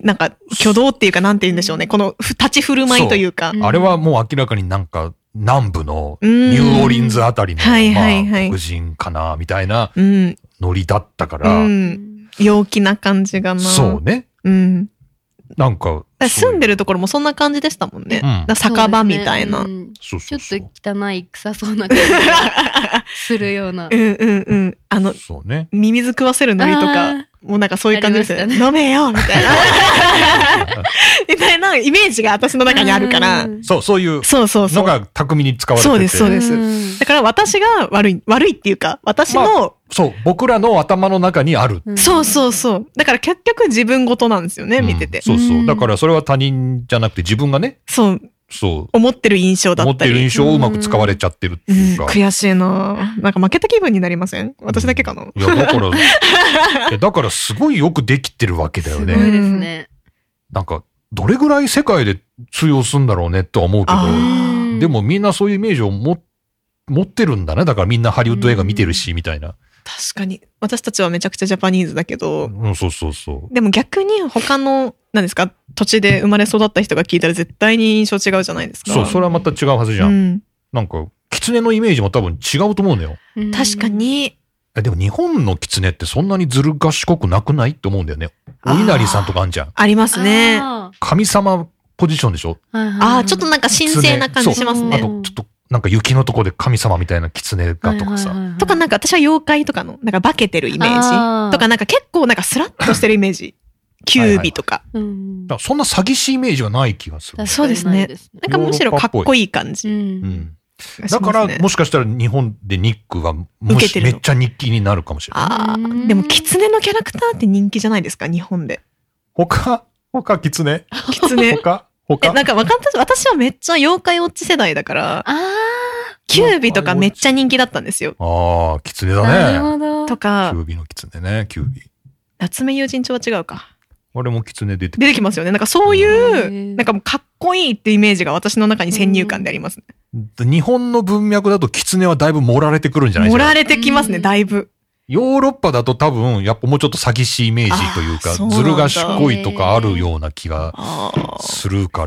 Speaker 3: なんか、挙動っていうかなんて言うんでしょうね。この立ち振る舞いというか。
Speaker 2: あれはもう明らかになんか、 南部のニューオーリンズあたりの、
Speaker 3: はいはいはい、
Speaker 2: まあ、黒人かな、みたいな
Speaker 3: ノ
Speaker 2: リだったから、
Speaker 3: うん。陽気な感じがな。
Speaker 2: そうね。
Speaker 3: うん。
Speaker 2: なんか。
Speaker 3: 住んでるところもそんな感じでしたもんね。うん、酒場みたいな。
Speaker 4: ねうん、ちょっと汚い臭そうな感じがするような。
Speaker 3: うんうんうん。あの、
Speaker 2: そうね、
Speaker 3: ミミズ食わせるノリとか、もうなんかそういう感じですよね。飲めよみたいな。みたいなイメージが私の中にあるから。
Speaker 2: そう、そういうのが巧みに使われてて。
Speaker 3: そうです、そうです。だから私が悪い、悪いっていうか、私の、まあ、
Speaker 2: そう、僕らの頭の中にある。
Speaker 3: そうそうそう。だから結局自分ごとなんですよね、うん、見てて。
Speaker 2: そうそう。だからそれは他人じゃなくて自分がね。
Speaker 3: そう。
Speaker 2: そう。
Speaker 3: 思ってる印象だったり。
Speaker 2: 思ってる印象をうまく使われちゃってるっていうか。
Speaker 3: うん、悔しいななんか負けた気分になりません？私だけかな、うん、
Speaker 2: いや、だから、だからすごいよくできてるわけだよね。
Speaker 4: すごいですね。
Speaker 2: なんか、どれぐらい世界で通用するんだろうねとは思うけど、でもみんなそういうイメージを持ってるんだね。だからみんなハリウッド映画見てるし、みたいな。
Speaker 3: 確かに。私たちはめちゃくちゃジャパニーズだけど。
Speaker 2: うん、そうそうそう。
Speaker 3: でも逆に他の、何ですか、土地で生まれ育った人が聞いたら絶対に印象違うじゃないですか。
Speaker 2: そう、それはまた違うはずじゃん。うん、なんか、狐のイメージも多分違うと思うのよ。
Speaker 3: 確かに。
Speaker 2: でも日本の狐ってそんなにずる賢くなくないって思うんだよね。お稲荷さんとかあんじゃん。
Speaker 3: ありますね。
Speaker 2: 神様ポジションでしょ。
Speaker 3: ああ、ちょっとなんか神聖な感じしますね。
Speaker 2: あと、ちょっと、なんか雪のとこで神様みたいな狐がとかさ。
Speaker 3: とかなんか私は妖怪とかの、なんか化けてるイメージ。とかなんか結構なんかスラッとしてるイメージ。キュービとか。
Speaker 2: はいはいはい、だからそんな詐欺師イメージはない気がする。
Speaker 3: そうですね。なんかむしろかっこいい感じ。うん
Speaker 2: うんだから、もしかしたら日本でニックがもしめっちゃ人気になるかもしれない。
Speaker 3: ああ、でも狐のキャラクターって人気じゃないですか、日本で。
Speaker 2: 他他狐
Speaker 3: 狐。
Speaker 2: 他他
Speaker 3: なんかわかった、私はめっちゃ妖怪ウォッチ世代だから、キュービとかめっちゃ人気だったんですよ。
Speaker 2: ああ、狐だね。
Speaker 4: なるほど。
Speaker 3: とか、
Speaker 2: キュービの狐ね、キュービ。
Speaker 3: 夏目友人帳は違うか。
Speaker 2: あれも狐出て
Speaker 3: 出てきますよね。なんかそういう、なんかもうかっこいいってイメージが私の中に先入観でありますね。
Speaker 2: 日本の文脈だと狐はだいぶ盛られてくるんじゃないですか。
Speaker 3: 盛られてきますね、だいぶ。
Speaker 2: ヨーロッパだと多分、やっぱもうちょっと詐欺師イメージというか、ずる賢いとかあるような気がするから、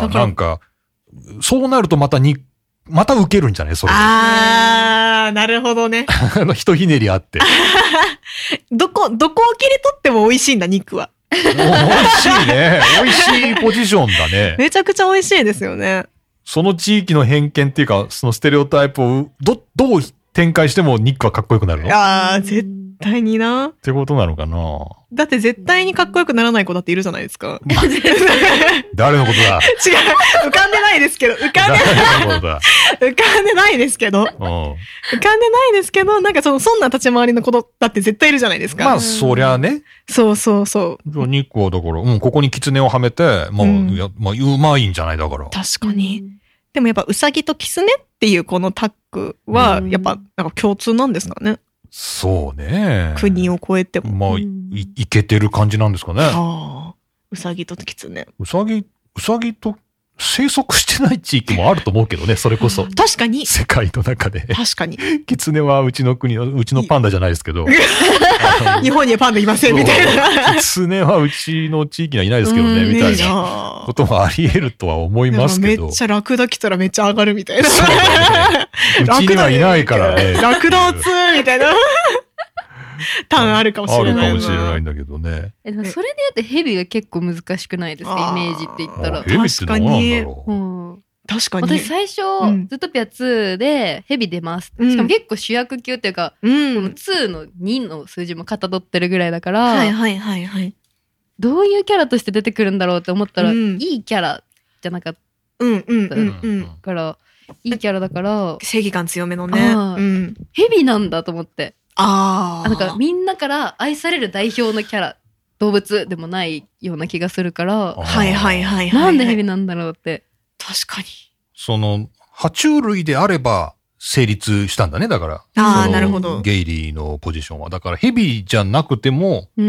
Speaker 2: なんか、そうなるとまたに、また受けるんじゃないそれ。
Speaker 3: あー、なるほどね。
Speaker 2: あの、ひとひねりあって。
Speaker 3: どこ、どこを切り取っても美味しいんだ、肉は。
Speaker 2: 美味しいね。美味しいポジションだね。
Speaker 3: めちゃくちゃ美味しいですよね。
Speaker 2: その地域の偏見っていうか、そのステレオタイプをど、どう展開してもニックはかっこよくなるの？
Speaker 3: ああ、絶対にな。
Speaker 2: ってことなのかな。
Speaker 3: だって絶対にかっこよくならない子だっているじゃないですか。
Speaker 2: 誰のことだ？
Speaker 3: 違う。浮かんでないですけど、浮かんでない。浮かんでないですけど。浮かんでないですけど、なんかその、そんな立ち回りの子だって絶対いるじゃないですか。
Speaker 2: まあ、そりゃね。
Speaker 3: そうそうそう。
Speaker 2: ニックはだから、うん、ここに狐をはめて、まあ、うん、いやまあ、うまいんじゃないだから。
Speaker 3: 確かに。でもやっぱ、ウサギとキツネっていうこのタッグは、やっぱ、なんか共通なんですかね。
Speaker 2: そうね。
Speaker 3: 国を越えても。
Speaker 2: まあ、い、いけてる感じなんですかね。
Speaker 3: ああ。ウサギとキツネ。
Speaker 2: ウサギ、ウサギと生息してない地域もあると思うけどね、それこそ。
Speaker 3: 確かに。
Speaker 2: 世界の中で。
Speaker 3: 確かに。
Speaker 2: キツネはうちの国の、うちのパンダじゃないですけど。
Speaker 3: 日本にはパンダいませんみたいな。
Speaker 2: キツネはうちの地域にはいないですけどね、みたいなこともあり得るとは思いますけど。
Speaker 3: めっちゃラクダ来たらめっちゃ上がるみたいな。
Speaker 2: そうだね。うちにはいないからね。
Speaker 3: ラクダをつーみたいな。ターンあるかもしれない。
Speaker 2: あるかもしれないんだけどね。
Speaker 4: え、でもそれで言うとヘビが結構難しくないですか、イメージって言ったら。
Speaker 2: ヘビってどうなんだろう。
Speaker 3: うん、確かに。
Speaker 4: 私最初、うん、ズートピアツーでヘビ出ます。うん、しかも結構主役級っていうか、うん、このツーのにの数字もかたどってるぐらいだから、
Speaker 3: はいはいはいはい。
Speaker 4: どういうキャラとして出てくるんだろうって思ったら、うん、いいキャラじゃなかった。
Speaker 3: うんうんうんうん。
Speaker 4: から、いいキャラだから、
Speaker 3: 正義感強めのね。
Speaker 4: うん、ヘビなんだと思って。
Speaker 3: ああ。
Speaker 4: なんかみんなから愛される代表のキャラ、動物でもないような気がするから、
Speaker 3: はいはいはいはい。
Speaker 4: なんでヘビなんだろうって。
Speaker 3: 確かに。
Speaker 2: その、爬虫類であれば成立したんだね、だから。
Speaker 3: ああ、なるほど。
Speaker 2: ゲイリーのポジションは。だからヘビじゃなくても、
Speaker 4: うん。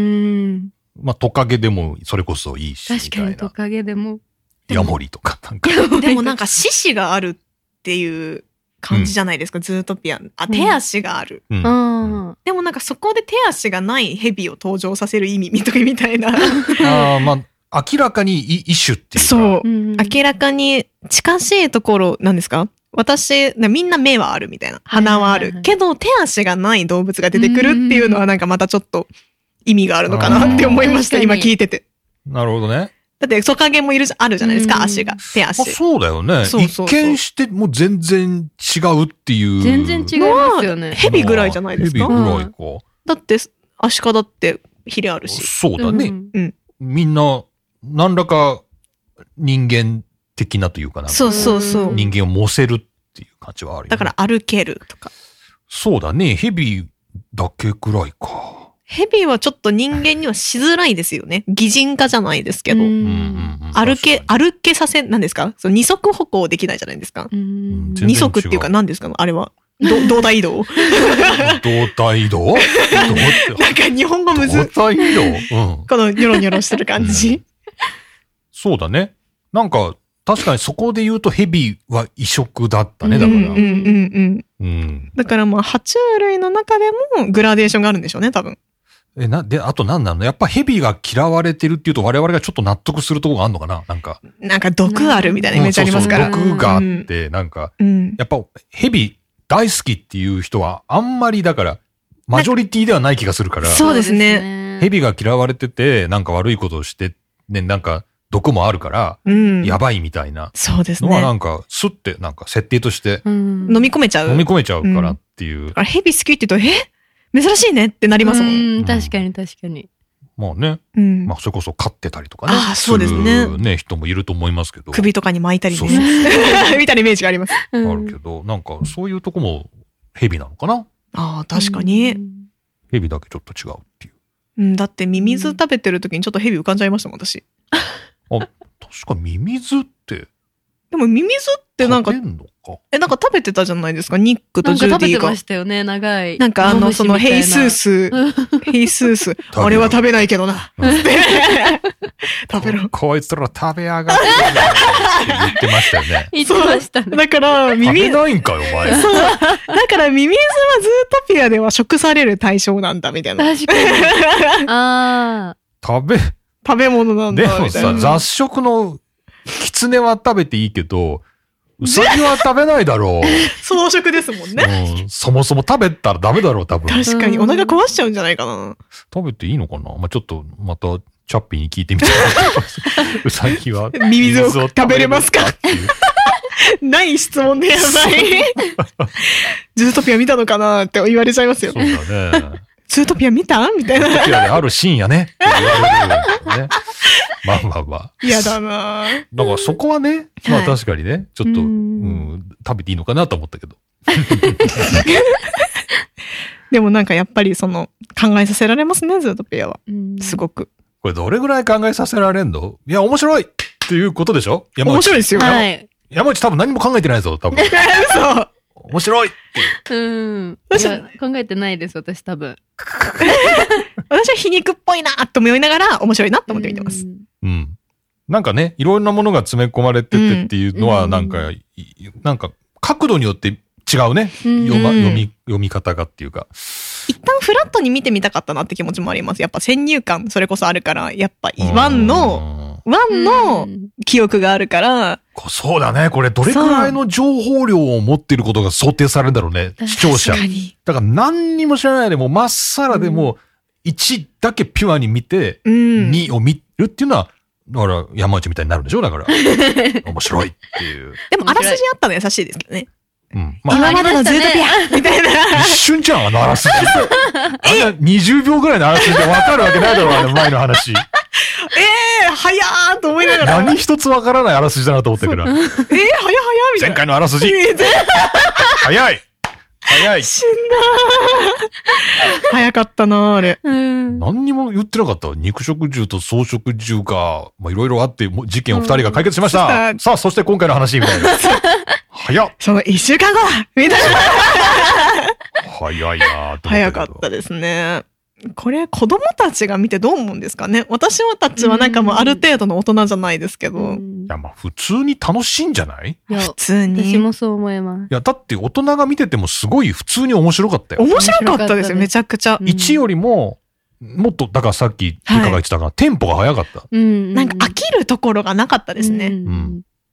Speaker 2: まあトカゲでもそれこそいいし。
Speaker 4: 確かにトカゲでも。
Speaker 2: ヤモリとかなんか。
Speaker 3: でもなんか獅子があるっていう感じじゃないですか、うん、ズートピア。あ、手足がある。
Speaker 4: うんうん、
Speaker 3: でもなんかそこで手足がないヘビを登場させる意味みたいな。
Speaker 2: ああ、まあ、明らかに異種っていうか。
Speaker 3: そう、うん。明らかに近しいところなんですか私、みんな目はあるみたいな。鼻はある。けど、手足がない動物が出てくるっていうのはなんかまたちょっと意味があるのかなって思いました、今聞いてて。
Speaker 2: なるほどね。
Speaker 3: だって、トカゲもいる、あるじゃないですか、足が。手足。
Speaker 2: あ、そうだよね。そうそうそう。一見してもう全然違うっていう。
Speaker 4: 全然違いますよね。
Speaker 3: ヘビぐらいじゃないですか。
Speaker 2: ヘビぐらいか。
Speaker 3: だって、アシカだってヒレあるし。
Speaker 2: そうだね。うん。みんな、何らか人間的なというかな。
Speaker 3: そうそうそう。
Speaker 2: 人間を乗せるっていう感じはあるよね。
Speaker 3: だから歩けるとか。
Speaker 2: そうだね。ヘビだけぐらいか。
Speaker 3: ヘビはちょっと人間にはしづらいですよね。擬人化じゃないですけど。歩け、歩けさせ、何ですか？その二足歩行できないじゃないですか。二足っていうか何ですか？あれは。動体移動動
Speaker 2: 体移動
Speaker 3: なんか日本語むず。
Speaker 2: 動体移動、うん、
Speaker 3: このニョロニョロしてる感じ、うん。
Speaker 2: そうだね。なんか、確かにそこで言うとヘビは異色だったね、だから。うんうんうん
Speaker 3: うん。だからまあ、爬虫類の中でもグラデーションがあるんでしょうね、多分。
Speaker 2: え、な、で、あと何なの？やっぱヘビが嫌われてるっていうと我々がちょっと納得するところがあるのかな？なんか。
Speaker 3: なんか毒あるみたいなイメージありますから。
Speaker 2: うん、そうそう毒があって、なんか、うん、やっぱヘビ大好きっていう人はあんまりだから、マジョリティではない気がするから。
Speaker 3: そうですね。
Speaker 2: ヘビが嫌われてて、なんか悪いことをして、ね、なんか毒もあるから、うん、やばいみたいな。
Speaker 3: そうですね。
Speaker 2: のはなんか、スッてなんか設定として、
Speaker 3: うん、飲み込めちゃう。
Speaker 2: 飲み込めちゃうからっていう。
Speaker 3: うん、ヘビ好きって言うと、え珍しいねってなりますもん。
Speaker 4: うん、確かに確かに。
Speaker 2: まあね。うん、まあそれこそ飼ってたりとかね。
Speaker 3: ああ、そうですね。
Speaker 2: ね、人もいると思いますけど。
Speaker 3: 首とかに巻いたりね。そうそうそうみたいなイメージがあります。
Speaker 2: あるけど、なんかそういうとこもヘビなのかな？
Speaker 3: ああ、確かに。
Speaker 2: ヘビだけちょっと違うっていう。
Speaker 3: うん、だってミミズ食べてる時にちょっとヘビ浮かんじゃいましたもん、私。
Speaker 2: あ、確かミミズって。
Speaker 3: でもミミズってなんか、え、なんか食べてたじゃないですか、ニックとジューディが。なんか食べて
Speaker 4: ましたよね、長い。
Speaker 3: なんかあの、そのヘイスース、ヘイスース、あれは食べないけどな。食べろ。
Speaker 2: こいつら食べやがって言ってましたよね。
Speaker 4: 言ってましたね。
Speaker 3: だから、
Speaker 2: ミミズ。食べないんかよ、お前。
Speaker 3: そう。だからミミズはズートピアでは食される対象なんだ、みたいな。
Speaker 4: 確かに。ああ。
Speaker 2: 食べ、
Speaker 3: 食べ物なんだ。
Speaker 2: でもさ、雑食のキツネは食べていいけど、ウサギは食べないだろう。
Speaker 3: 草食ですもんね、
Speaker 2: うん。そもそも食べたらダメだろう、多分。
Speaker 3: 確かに、お腹壊しちゃうんじゃないかな。
Speaker 2: 食べていいのかな？まあ、ちょっと、また、チャッピーに聞いてみたい。ウサギは。
Speaker 3: ミミズを食べれますかっていう。ない質問でやばい。ズートピア見たのかなって言われちゃいますよ。
Speaker 2: そうだね。
Speaker 3: ズートピア見たみたいな。
Speaker 2: ズートピアであるシーンやね。って言われるね。まあまあまあ。
Speaker 3: 嫌だなぁ。
Speaker 2: だからそこはね、まあ確かにね、ちょっと、うん、食べていいのかなと思ったけど。
Speaker 3: でもなんかやっぱりその、考えさせられますね、ズートピアは。すごく。
Speaker 2: これどれぐらい考えさせられんの？いや、面白いっていうことでしょ？山内。
Speaker 3: 面白いですよ。
Speaker 4: はい。
Speaker 2: 山内多分何も考えてないぞ、多分。
Speaker 3: 嘘。
Speaker 2: 面白いって
Speaker 4: いう。うん。いや、考えてないです、私多分。
Speaker 3: 私は皮肉っぽいなと思いながら面白いなと思って見てます。うん。
Speaker 2: うん、なんかね、いろんなものが詰め込まれててっていうのは、なんか、うん、なんか、角度によって違うね。読ま、読み、読み方がっていうか。
Speaker 3: 一旦フラットに見てみたかったなって気持ちもあります。やっぱ先入観、それこそあるから、やっぱワンの、ワンの記憶があるから。
Speaker 2: そうだね。これどれくらいの情報量を持っていることが想定されるんだろうね。視聴者。だから何にも知らないでも、まっさらでも、いちだけピュアに見て、にを見るっていうのは、だから山内みたいになるんでしょ？だから。面白いっていう。
Speaker 3: でもあらすじあったの優しいですけどね。
Speaker 2: うん。ま
Speaker 3: あ、今までのズートピアみたいな。
Speaker 2: 一瞬じゃん、あのあらすじ。あんなにじゅうびょうぐらいのあらすじで分かるわけないだろう、あの前の話。
Speaker 3: ええー、早ーと思いながら。
Speaker 2: 何一つ分からないあらすじだなと思ったから。えー、
Speaker 3: 早早みたいな。
Speaker 2: 前回のあらすじ。早い早い。
Speaker 3: 死んだー。早かったなあれ。
Speaker 2: 何にも言ってなかった。肉食獣と草食獣が、まあ、いろいろあって、事件を二人が解決しました。うん、さあ、そして今回の話、みたいな。早っ。
Speaker 3: その一週間後だみたいな。
Speaker 2: 早いなぁと。
Speaker 3: 早かったですね。これ、子供たちが見てどう思うんですかね？私たちはなんかもうある程度の大人じゃないですけど。い
Speaker 2: や、まあ普通に楽しいんじゃない？
Speaker 3: いや、普通に。
Speaker 4: 私もそう思います。
Speaker 2: いや、だって大人が見ててもすごい普通に面白かったよ。
Speaker 3: 面白かったですよ、めちゃくちゃ。
Speaker 2: いちよりも、もっと、だからさっき、リカが言ってたから、はい、テンポが早かった。
Speaker 3: うん。なんか飽きるところがなかったですね。うん。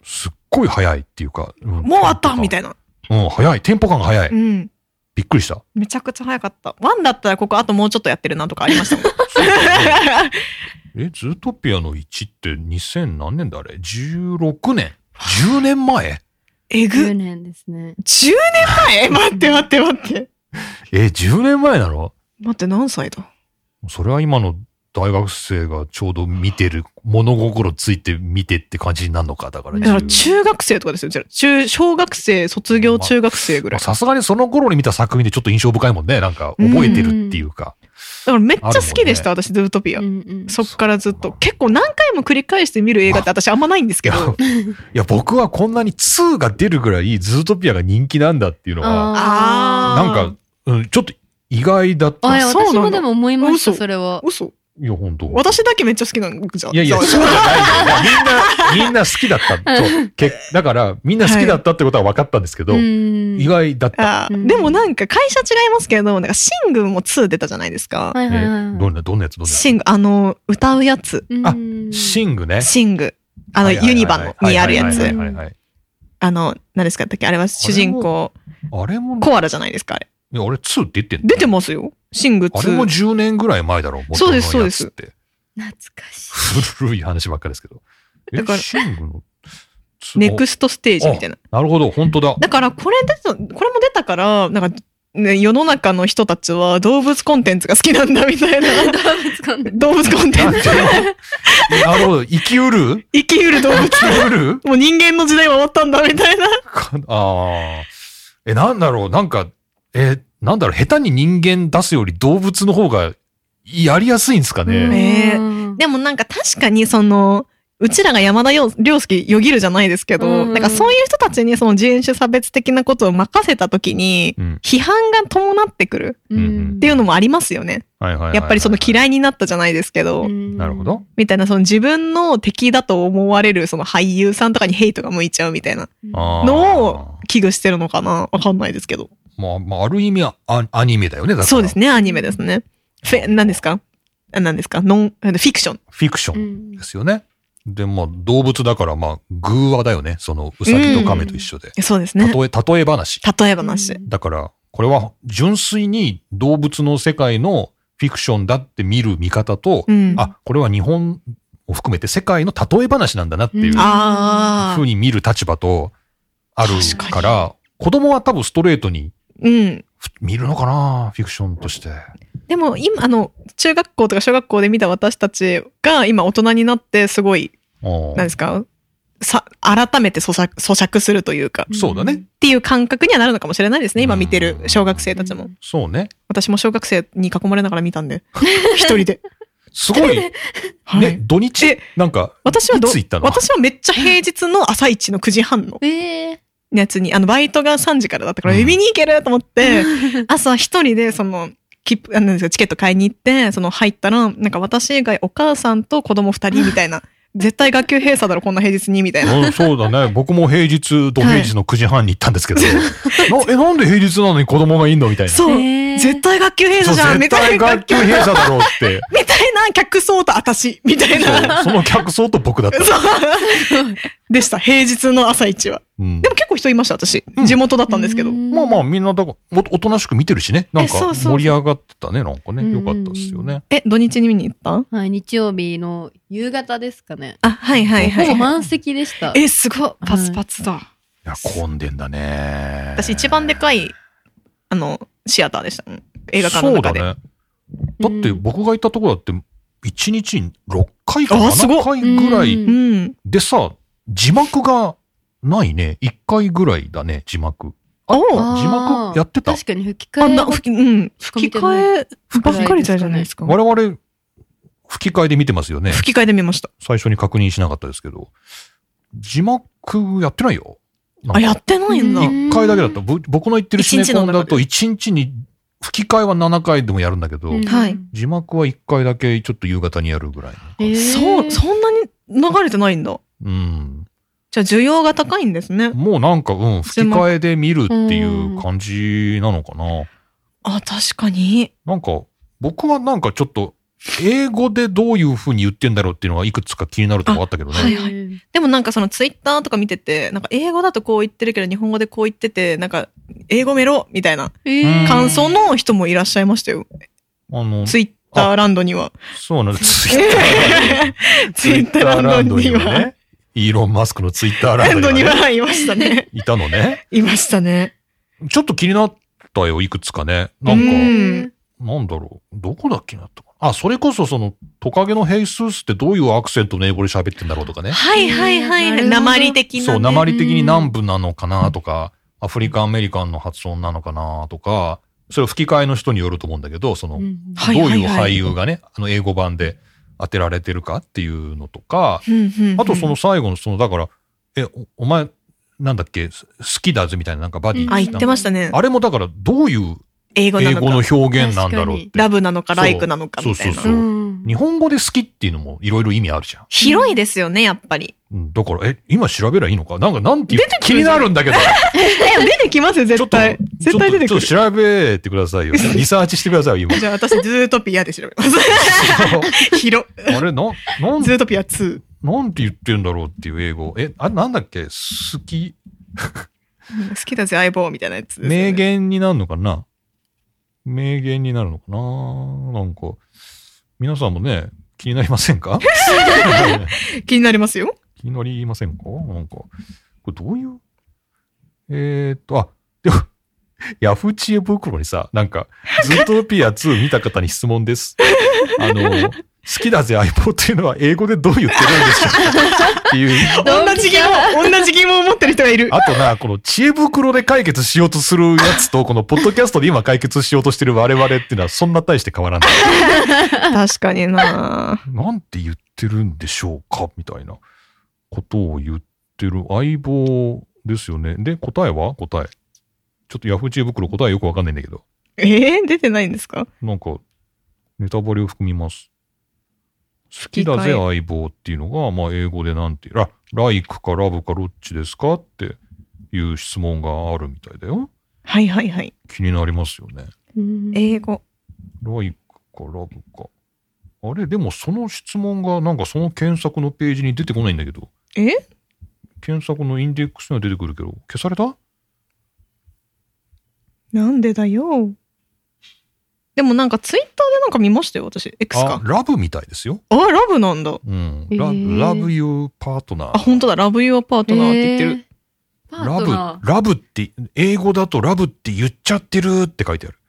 Speaker 2: すっごい早いっていうか。うん、
Speaker 3: もう終わったみたいな。
Speaker 2: うん、早い。テンポ感が早い。
Speaker 3: うん。
Speaker 2: びっくりした。
Speaker 3: めちゃくちゃ早かった。ワンだったらここあともうちょっとやってるなとかありましたもん。
Speaker 2: え、ズートピアのいちってにせん何年だあれ ?じゅうろくねん ?じゅう 年前
Speaker 3: えぐ。
Speaker 4: じゅうねんですね。
Speaker 3: じゅうねんまえ待って待って待って。
Speaker 2: え、じゅうねんまえなの？
Speaker 3: 待って何歳だ？
Speaker 2: それは今の大学生がちょうど見てる、物心ついて見てって感じになるのか。だから。
Speaker 3: だから中学生とかですよ。中、小学生、卒業中学生ぐらい。
Speaker 2: さすがにその頃に見た作品でちょっと印象深いもんね。なんか覚えてるっていうか。
Speaker 3: だからめっちゃ好きでした、ね、私、ズートピア、うんうん。そっからずっと。結構何回も繰り返して見る映画って私あんまないんですけど。
Speaker 2: いや、いや僕はこんなにツーが出るぐらいズートピアが人気なんだっていうのは、
Speaker 3: あ
Speaker 2: なんか、うん、ちょっと意外だった。
Speaker 4: あ、私もでも思いました、それは。
Speaker 3: 嘘。
Speaker 2: いや、本当。
Speaker 3: 私だけめっちゃ好きなんじゃん。
Speaker 2: いやいや、そうじゃないよ。みんな、みんな好きだった。そう。けだから、みんな好きだったってことは分かったんですけど、はい、意外だった。
Speaker 3: でもなんか会社違いますけど、なんかシングもツー出たじゃないですか。
Speaker 4: はいはいはい、
Speaker 2: えどんな、どんなやつどんなやつ
Speaker 3: シング、あの、歌うやつ。
Speaker 2: あ、シングね。
Speaker 3: シング。あの、ユニバのにあるやつ。
Speaker 2: はいはいはい。
Speaker 3: あの、何ですかだっけあれは主人公。
Speaker 2: あれも、
Speaker 3: コアラじゃないですかあれ。
Speaker 2: いや、あれツーって言ってんの？
Speaker 3: 出てますよ。シングツー。
Speaker 2: あれもじゅうねんぐらい前だろう。
Speaker 3: そうです、そうです。
Speaker 4: 懐かしい。
Speaker 2: 古い話ばっかりですけど。
Speaker 3: だから、
Speaker 2: シングの
Speaker 3: ネクストステージみたいな。
Speaker 2: なるほど、本当だ。
Speaker 3: だから、これ出た、これも出たから、なんか、ね、世の中の人たちは動物コンテンツが好きなんだみたいな。
Speaker 4: 動物コンテンツ。
Speaker 3: 動物コンテンツ。
Speaker 2: なるほど。生きうる
Speaker 3: 生きうる動物。
Speaker 2: 生きうる
Speaker 3: もう人間の時代は終わったんだみたいな。
Speaker 2: ああ。え、なんだろう。なんか、え、なんだろう。下手に人間出すより動物の方がやりやすいんですかね。
Speaker 3: えー、でもなんか確かにその、うちらが山田涼介よぎるじゃないですけど、うん、なんかそういう人たちにその人種差別的なことを任せたときに、批判が伴ってくるっていうのもありますよね。やっぱりその嫌いになったじゃないですけど、
Speaker 2: なるほど。
Speaker 3: みたいなその自分の敵だと思われるその俳優さんとかにヘイトが向いちゃうみたいなのを危惧してるのかなわかんないですけど。
Speaker 2: まあ、まあ、ある意味はア、アニメだよね。だから
Speaker 3: そうですね、アニメですね。フェ、何ですか何ですかノン、フィクション。
Speaker 2: フィクションですよね。うん、で、まあ、動物だから、まあ、偶話だよね。その、ウサギとカメと一緒で。
Speaker 3: うん、そうですね。
Speaker 2: 例え、例え話。
Speaker 3: 例え話。
Speaker 2: だから、これは純粋に動物の世界のフィクションだって見る見方と、うん、あ、これは日本を含めて世界の例え話なんだなっていう、ふうに見る立場とあるから、子供は多分ストレートに、うん。見るのかなフィクションとして。
Speaker 3: でも今、あの、中学校とか小学校で見た私たちが今大人になってすごい、何ですかさ、改めて咀嚼、咀嚼するというか。
Speaker 2: そうだね。
Speaker 3: っていう感覚にはなるのかもしれないですね。今見てる小学生たちも。
Speaker 2: そうね。
Speaker 3: 私も小学生に囲まれながら見たんで。一人で。
Speaker 2: すごい。はい、ね、土日なんか、
Speaker 3: 私はど、
Speaker 2: いつ行ったの？
Speaker 3: 私はめっちゃ平日の朝一のくじはんの。
Speaker 4: えー
Speaker 3: やつに、あの、バイトがさんじからだったから、見に行けると思って、朝一人で、その、切符、あの、チケット買いに行って、その、入ったら、なんか私以外お母さんと子供二人みたいな、絶対学級閉鎖だろ、こんな平日に、みたいな。
Speaker 2: うん、そうだね。僕も平日、土平日のくじはんに行ったんですけど、はい、なえ、なんで平日なのに子供がいんのみたいな。
Speaker 3: そう。絶対学級閉鎖じゃん、みたいな。
Speaker 2: 絶対学級閉鎖だろうって。
Speaker 3: みたいな客層と私、みたいな。
Speaker 2: そ, その客層と僕だった。
Speaker 3: でした、平日の朝一は。うん、でも結構人いました、私。うん、地元だったんですけど。
Speaker 2: まあまあ、みんなだから、おとなしく見てるしね。なんか、盛り上がってたね、なんかね。よかったですよね。
Speaker 3: え、土日に見に行った？
Speaker 4: はい、日曜日の夕方ですかね。
Speaker 3: あ、はいはいはい。
Speaker 4: ほぼ満席でした。
Speaker 3: え、すごい。パツパツだ。
Speaker 2: いや、混んでんだね。
Speaker 3: 私一番でかい、あの、シアターでした。映画館の中で。
Speaker 2: そうだね。だって僕が行ったところだって、いちにちにろっかいかななかいぐらいでさ、字幕がないね。いっかいぐらいだね、字幕。あ、字幕やってた？
Speaker 4: 確かに吹き替え。
Speaker 3: あ、吹き、うん。吹き替えばっかりじゃないですか。
Speaker 2: 我々、吹き替えで見てますよね。
Speaker 3: 吹き替えで見ました。
Speaker 2: 最初に確認しなかったですけど。字幕やってないよ。
Speaker 3: あ、やってないんだ。
Speaker 2: いっかいだけだった。僕の言ってるシネコンだといちにちに吹き替えはななかいでもやるんだけど、うん、字幕はいっかいだけちょっと夕方にやるぐらいの。
Speaker 3: えー、そう、そんなに流れてないんだ。
Speaker 2: うん。
Speaker 3: じゃあ需要が高いんですね。
Speaker 2: もうなんか、うん、吹き替えで見るっていう感じなのかな。
Speaker 3: あ、確かに。
Speaker 2: なんか、僕はなんかちょっと英語でどういう風に言ってんだろうっていうのがいくつか気になるとこあったけどね。
Speaker 3: はいはい。でもなんかそのツイッターとか見てて、なんか英語だとこう言ってるけど日本語でこう言ってて、なんか英語メロみたいな感想の人もいらっしゃいましたよ。あの、ツイッターランドには。
Speaker 2: そうなんです。ツイッターツイッターランドにはね。イーロン・マスクのツイッターランドには、ね、
Speaker 3: いましたね。
Speaker 2: いたのね。
Speaker 3: いましたね。
Speaker 2: ちょっと気になったよ、いくつかね。なんか、んなんだろう。どこだっけなとか。あ、それこそその、トカゲのヘイスースってどういうアクセントの英語で喋ってんだろうとかね。
Speaker 3: はいはいはい。鉛的な、ね。
Speaker 2: そう、鉛的に南部なのかなとか、アフリカンアメリカンの発音なのかなとか、それを吹き替えの人によると思うんだけど、その、うん、どういう俳優がね、あの英語版で当てられてるかっていうのとか、あとその最後のその、だから、え、お, お前、なんだっけ、好きだぜみたいななんかバディ、うん、
Speaker 3: あ、言ってましたね。
Speaker 2: あれもだからどういう英語の表現なんだろうって。
Speaker 3: ラブなのかライクなのかみたいな。
Speaker 2: そうそうそう。うん、日本語で好きっていうのもいろいろ意味あるじゃん。
Speaker 3: 広いですよね、やっぱり。
Speaker 2: うん、だから、え、今調べりゃいいのかなんかなんて言って気になるんだけど。
Speaker 3: え、出てきますよ、絶対。絶対出てくる。
Speaker 2: ちょっと調べてくださいよ。リサーチしてくださいよ、今。
Speaker 3: じゃあ私、ズートピアで調べます。広。
Speaker 2: あれ、な、なん
Speaker 3: ズートピアツ
Speaker 2: ー。なんて言ってんだろうっていう英語。え、あれなんだっけ好き。
Speaker 3: 好きだぜ、相棒みたいなやつです、ね。
Speaker 2: 名言になるのかな名言になるのかななんか、皆さんもね、気になりませんか
Speaker 3: 気になりますよ。
Speaker 2: 気になりませんかなんか、これどういうえーっと、あ、でも、ヤフー知恵袋にさ、なんか、ズートピアツー見た方に質問です。あの、好きだぜ相棒っていうのは英語でどう言ってるんでしょうっていう。
Speaker 3: 同じ疑問、同じ疑問を持ってる人がいる。
Speaker 2: あとな、この知恵袋で解決しようとするやつと、このポッドキャストで今解決しようとしてる我々っていうのはそんな大して変わらない。
Speaker 3: 確かにな
Speaker 2: なんて言ってるんでしょうかみたいなことを言ってる相棒ですよね。で、答えは答え。ちょっとヤフー知恵袋答えよくわかんないんだけど。
Speaker 3: えー、出てないんですか？
Speaker 2: なんか、ネタバレを含みます。好きだぜ相棒っていうのが、まあ英語でなんて、あ、ライクかラブかどっちですかっていう質問があるみたいだよ。
Speaker 3: はいはいはい。
Speaker 2: 気になりますよね。
Speaker 3: 英語。
Speaker 2: ライクかラブか。あれでもその質問がなんかその検索のページに出てこないんだけど。
Speaker 3: え？
Speaker 2: 検索のインデックスには出てくるけど、消された？
Speaker 3: なんでだよ。でもなんかツイッターでなんか見ましたよ、私。X か。
Speaker 2: あ、ラブみたいですよ。
Speaker 3: あ、ラブなんだ。
Speaker 2: うん。ラ、ラブユーパートナー。
Speaker 3: あ、本当だ。ラブユーパートナーって言ってる。
Speaker 2: ラブ、ラブって、英語だとラブって言っちゃってるって書いてある。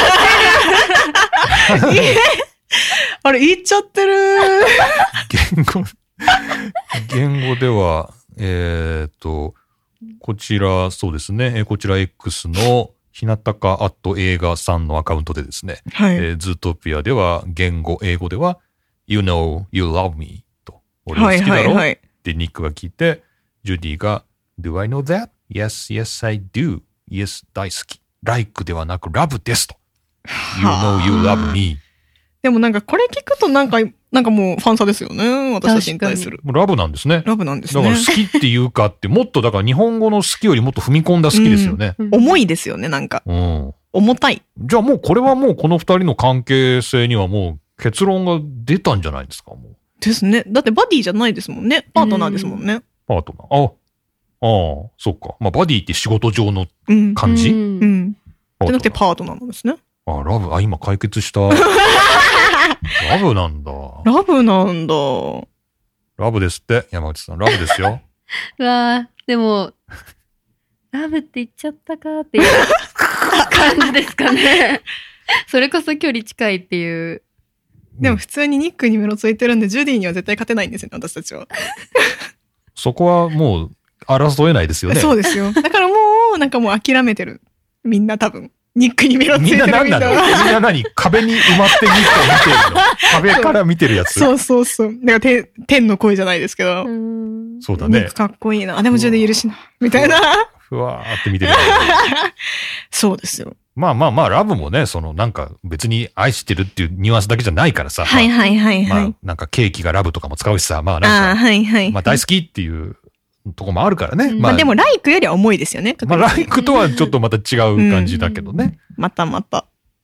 Speaker 3: あれ、言っちゃってる。
Speaker 2: 言語、言語では、えっと、こちら、そうですね。こちら X の、ひなたかアット映画さんのアカウントでですね、はい、えー、ズートピアでは言語、英語では You know you love me と、俺好きだろ、はいはいはい、ってニックが聞いて、ジュディが Do I know that? Yes, yes I do. Yes, 大好き。Like ではなく Love ですと。You know you love me.
Speaker 3: でもなんかこれ聞くとなんか、なんかもうファンサですよね。私たちに対する。
Speaker 2: ラブなんですね。
Speaker 3: ラブなんですね。
Speaker 2: だから好きっていうかって、もっとだから日本語の好きよりもっと踏み込んだ好きですよね。
Speaker 3: うん、重いですよね、なんか。うん。重たい。
Speaker 2: じゃあもうこれはもうこの二人の関係性にはもう結論が出たんじゃないですか、もう。
Speaker 3: ですね。だってバディじゃないですもんね。パートナーですもんね。うん、
Speaker 2: パートナー。あ、ああ、そっか。まあバディって仕事上の感じ、うん、うん。
Speaker 3: うんじゃなくてパートナーなんですね。
Speaker 2: あ、ラブ、あ、今解決した。ラブなんだ。
Speaker 3: ラブなんだ。
Speaker 2: ラブですって、山内さん。ラブですよ。
Speaker 4: うわぁ、でも、ラブって言っちゃったかっていう感じですかね。それこそ距離近いっていう。
Speaker 3: でも普通にニックにメロついてるんで、ジュディには絶対勝てないんですよね、私たちは。
Speaker 2: そこはもう、争えないですよね。
Speaker 3: そうですよ。だからもう、なんかもう諦めてる。みんな多分。ニックにメロついてるみんな。
Speaker 2: みんな何なの？みんな何？壁に埋まってニックを見てるの？壁から見てるやつ。
Speaker 3: そうそうそう。だから天の声じゃないですけど。
Speaker 2: そうだね。
Speaker 3: ニックかっこいいな。あ、でもジュディ許しな。みたいな。
Speaker 2: ふわーって見てる。
Speaker 3: そうですよ。
Speaker 2: まあまあまあ、ラブもね、そのなんか別に愛してるっていうニュアンスだけじゃないからさ。
Speaker 3: はいはいはいはい。
Speaker 2: まあなんかケーキがラブとかも使うしさ、まあなんか。
Speaker 3: あはいはい。
Speaker 2: まあ大好きっていうとこもあるからね。
Speaker 3: うん、まあでもライクよりは重いですよね。
Speaker 2: まあライクとはちょっとまた違う感じだけどね。
Speaker 3: うん、またまた。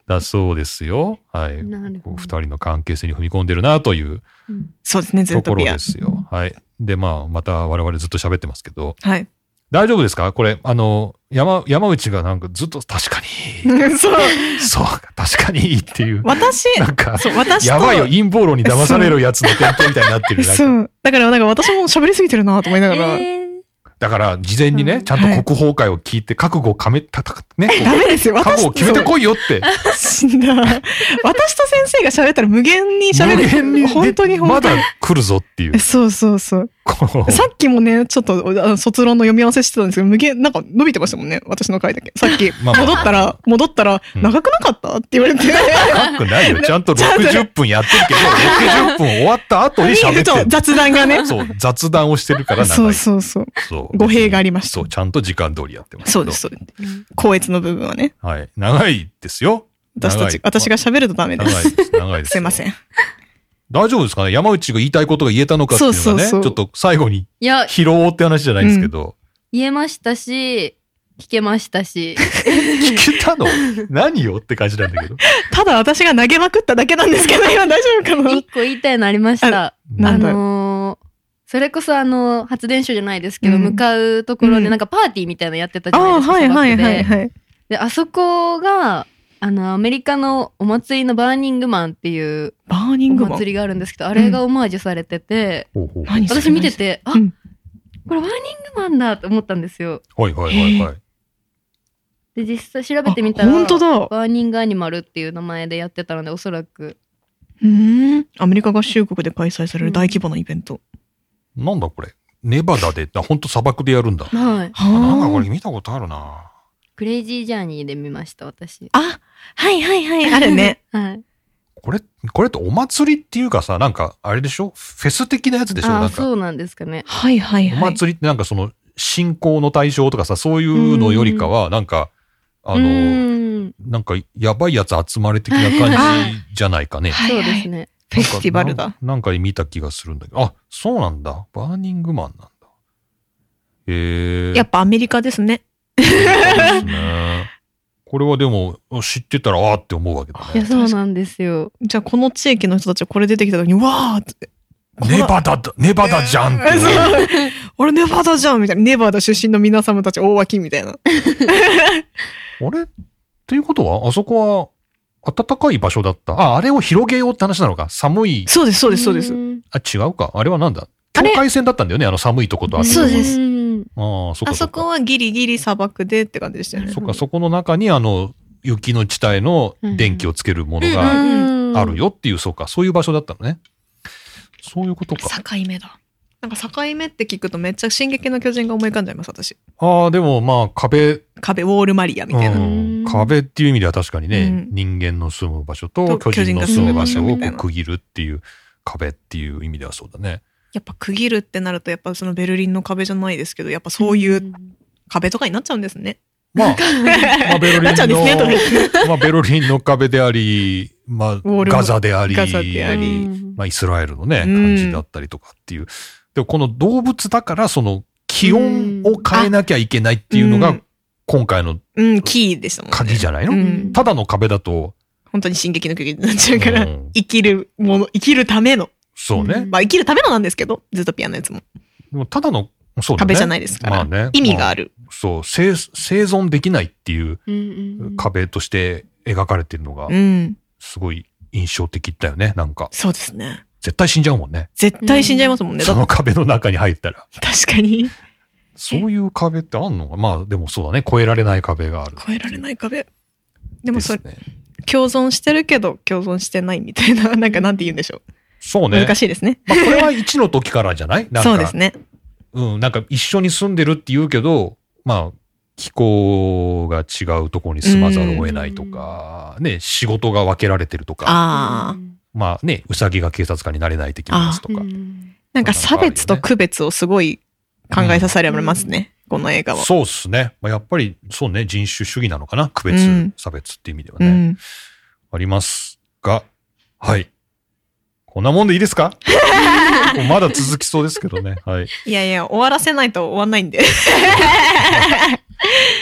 Speaker 2: だそうですよ。はい。二人の関係性に踏み込んでるなという、
Speaker 3: うん、そうですね、ズートピア。
Speaker 2: ところですよ。はい。で、まあ、また我々ずっと喋ってますけど。
Speaker 3: はい。
Speaker 2: 大丈夫ですかこれ、あの、山、山内がなんかずっと確かに。そう。そう、確かにっていう。
Speaker 3: 私、
Speaker 2: なんか、
Speaker 3: そう、私
Speaker 2: やばいよ、陰謀論に騙されるやつの典型みたいになってる。
Speaker 3: そう。だから、なんか私も喋りすぎてるなと思いながら。えー
Speaker 2: だから、事前にね、うん、ちゃんと国宝会を聞いて、覚悟をかめ、たた、ね。
Speaker 3: ダメですよ、
Speaker 2: 覚悟を決めてこいよって。
Speaker 3: 死んだ。私と先生が喋ったら無限に喋る。無限に。本当に本当に。
Speaker 2: まだ来るぞっていう。
Speaker 3: そうそうそう。さっきもね、ちょっと、卒論の読み合わせしてたんですけど、無限、なんか伸びてましたもんね、私の回だけ。さっき、戻ったら、戻ったら、長くなかったって言われて。
Speaker 2: 長くないよ。ちゃんとろくじゅっぷんやってるけど、ろくじゅっぷん終わった後に喋ってる。
Speaker 3: 雑談がね。
Speaker 2: そう、雑談をしてるから長い。
Speaker 3: そうそうそう。そう。語弊がありました。
Speaker 2: そう、ちゃんと時間通りやってます。
Speaker 3: そうです、そうです。校閲の部分はね。
Speaker 2: はい。長いですよ。
Speaker 3: 私たち、私が喋るとダメです。
Speaker 2: 長いです。長いです。
Speaker 3: すいません。
Speaker 2: 大丈夫ですかね山内が言いたいことが言えたのかっていうのがね、そうそうそうちょっと最後に拾おうって話じゃないんですけど。うん、
Speaker 4: 言えましたし、聞けましたし。
Speaker 2: 聞けたの何よって感じなんだけど。
Speaker 3: ただ私が投げまくっただけなんですけど、今大丈夫かな
Speaker 4: 一個言いたいのありました。あ、あのー、それこそあの、発電所じゃないですけど、うん、向かうところでなんかパーティーみたいなのやってたじゃないですか。あ、はいはいはいはい。で、あそこが、あの、アメリカのお祭りのバーニングマンっていう、
Speaker 3: バーニングマン
Speaker 4: お祭りがあるんですけど、あれがオマージュされてて、うん、私見てて、あ、うん、これバーニングマンだと思ったんですよ。
Speaker 2: はいはいはいはい。
Speaker 4: で、実際調べてみたら、
Speaker 3: 本当だ。
Speaker 4: バーニングアニマルっていう名前でやってたので、おそらく。
Speaker 3: うーん。アメリカ合衆国で開催される大規模なイベント。
Speaker 2: うん、なんだこれ。ネバダで、ほんと砂漠でやるんだ。はい。なんかこれ見たことあるな。
Speaker 4: クレイジージャーニーで見ました、私。
Speaker 3: あ、はいはいはい、あるね。
Speaker 4: はい。
Speaker 2: これ、これってお祭りっていうかさ、なんか、あれでしょフェス的なやつでしょなんか。
Speaker 4: そうなんですかね。
Speaker 3: はいはいはい。
Speaker 2: お祭りってなんかその、信仰の対象とかさ、そういうのよりかは、なんか、あの、なんか、やばいやつ集まれ的な感じじゃないかね。
Speaker 4: そうですね。
Speaker 3: フェスティバルだ。
Speaker 2: なんか見た気がするんだけど。あ、そうなんだ。バーニングマンなんだ。へえ。
Speaker 3: やっぱアメリカですね。
Speaker 2: そうですね。これはでも知ってたらあーって思うわけだね。
Speaker 4: いや、そうなんですよ。
Speaker 3: じゃあこの地域の人たちはこれ出てきた時に、うわーって。
Speaker 2: ネバダだ、ネバダじゃんって。
Speaker 3: 俺ネバダじゃんみたいな。ネバダ出身の皆様たち大脇みたいな。
Speaker 2: あれっていうことは、あそこは暖かい場所だった。あ、あれを広げようって話なのか。寒い。
Speaker 3: そうです、そうです、そうです。
Speaker 2: あ、違うか。あれはなんだ境界線だったんだよね。あの寒いとことあって。
Speaker 3: そうです。
Speaker 2: ああ、そこ
Speaker 3: あそこはギリギリ砂漠でって感じでしたよね。
Speaker 2: そっか、そこの中にあの、雪の地帯の電気をつけるものがあるよっていう、そうか、そういう場所だったのね。そういうことか。
Speaker 3: 境目だ。なんか境目って聞くとめっちゃ進撃の巨人が思い浮かんじゃいます、私。
Speaker 2: ああ、でもまあ壁。
Speaker 3: 壁、ウォールマリアみたいな。うん、
Speaker 2: 壁っていう意味では確かにね、うん、人間の住む場所と巨人の住む場所をこう区切るっていう壁っていう意味ではそうだね。
Speaker 3: やっぱ区切るってなると、やっぱそのベルリンの壁じゃないですけど、やっぱそういう壁とかになっちゃうんですね。
Speaker 2: まあ、まあベルリンの、ね、まあベルリンの壁であり、まあガザであり、
Speaker 3: ガザであり、
Speaker 2: まあイスラエルのね、感じだったりとかっていう。でもこの動物だからその気温を変えなきゃいけないっていうのが今回の
Speaker 3: キーでしたもんね。
Speaker 2: 鍵じゃないの、うん、ただの壁だと。
Speaker 3: 本当に進撃の巨人になっちゃうから、うん、生きるもの、生きるための。
Speaker 2: そうね。
Speaker 3: まあ生きるためのなんですけど、ズートピアのやつも。
Speaker 2: でもただの、そうだね。
Speaker 3: 壁じゃないですから。まあね。意味がある。
Speaker 2: まあ、そう生、生存できないっていう壁として描かれてるのが、すごい印象的だよね、なんか。
Speaker 3: そうですね。
Speaker 2: 絶対死んじゃうもんね。
Speaker 3: 絶対死んじゃいますもんね。
Speaker 2: その壁の中に入ったら。
Speaker 3: 確かに。
Speaker 2: そういう壁ってあんのかまあでもそうだね。越えられない壁がある。
Speaker 3: 越えられない壁。でもそれ、ね、共存してるけど共存してないみたいな、なんかなんて言うんでしょう。
Speaker 2: そうね。
Speaker 3: 難しいですね。
Speaker 2: まあこれは一の時からじゃないなんか
Speaker 3: そうですね。
Speaker 2: うん、なんか一緒に住んでるって言うけど、まあ、気候が違うところに住まざるを得ないとか、ね、仕事が分けられてるとか、
Speaker 3: あ
Speaker 2: まあね、うさぎが警察官になれない的なやつとか。
Speaker 3: なんか差別と区別をすごい考えさせられますね、うん、この映画は。
Speaker 2: そうっすね。まあ、やっぱりそうね、人種主義なのかな区別、うん、差別っていう意味ではね、うん、ありますが、はい。こんなもんでいいですかまだ続きそうですけどね。はい。
Speaker 3: いやいや、終わらせないと終わんないんで。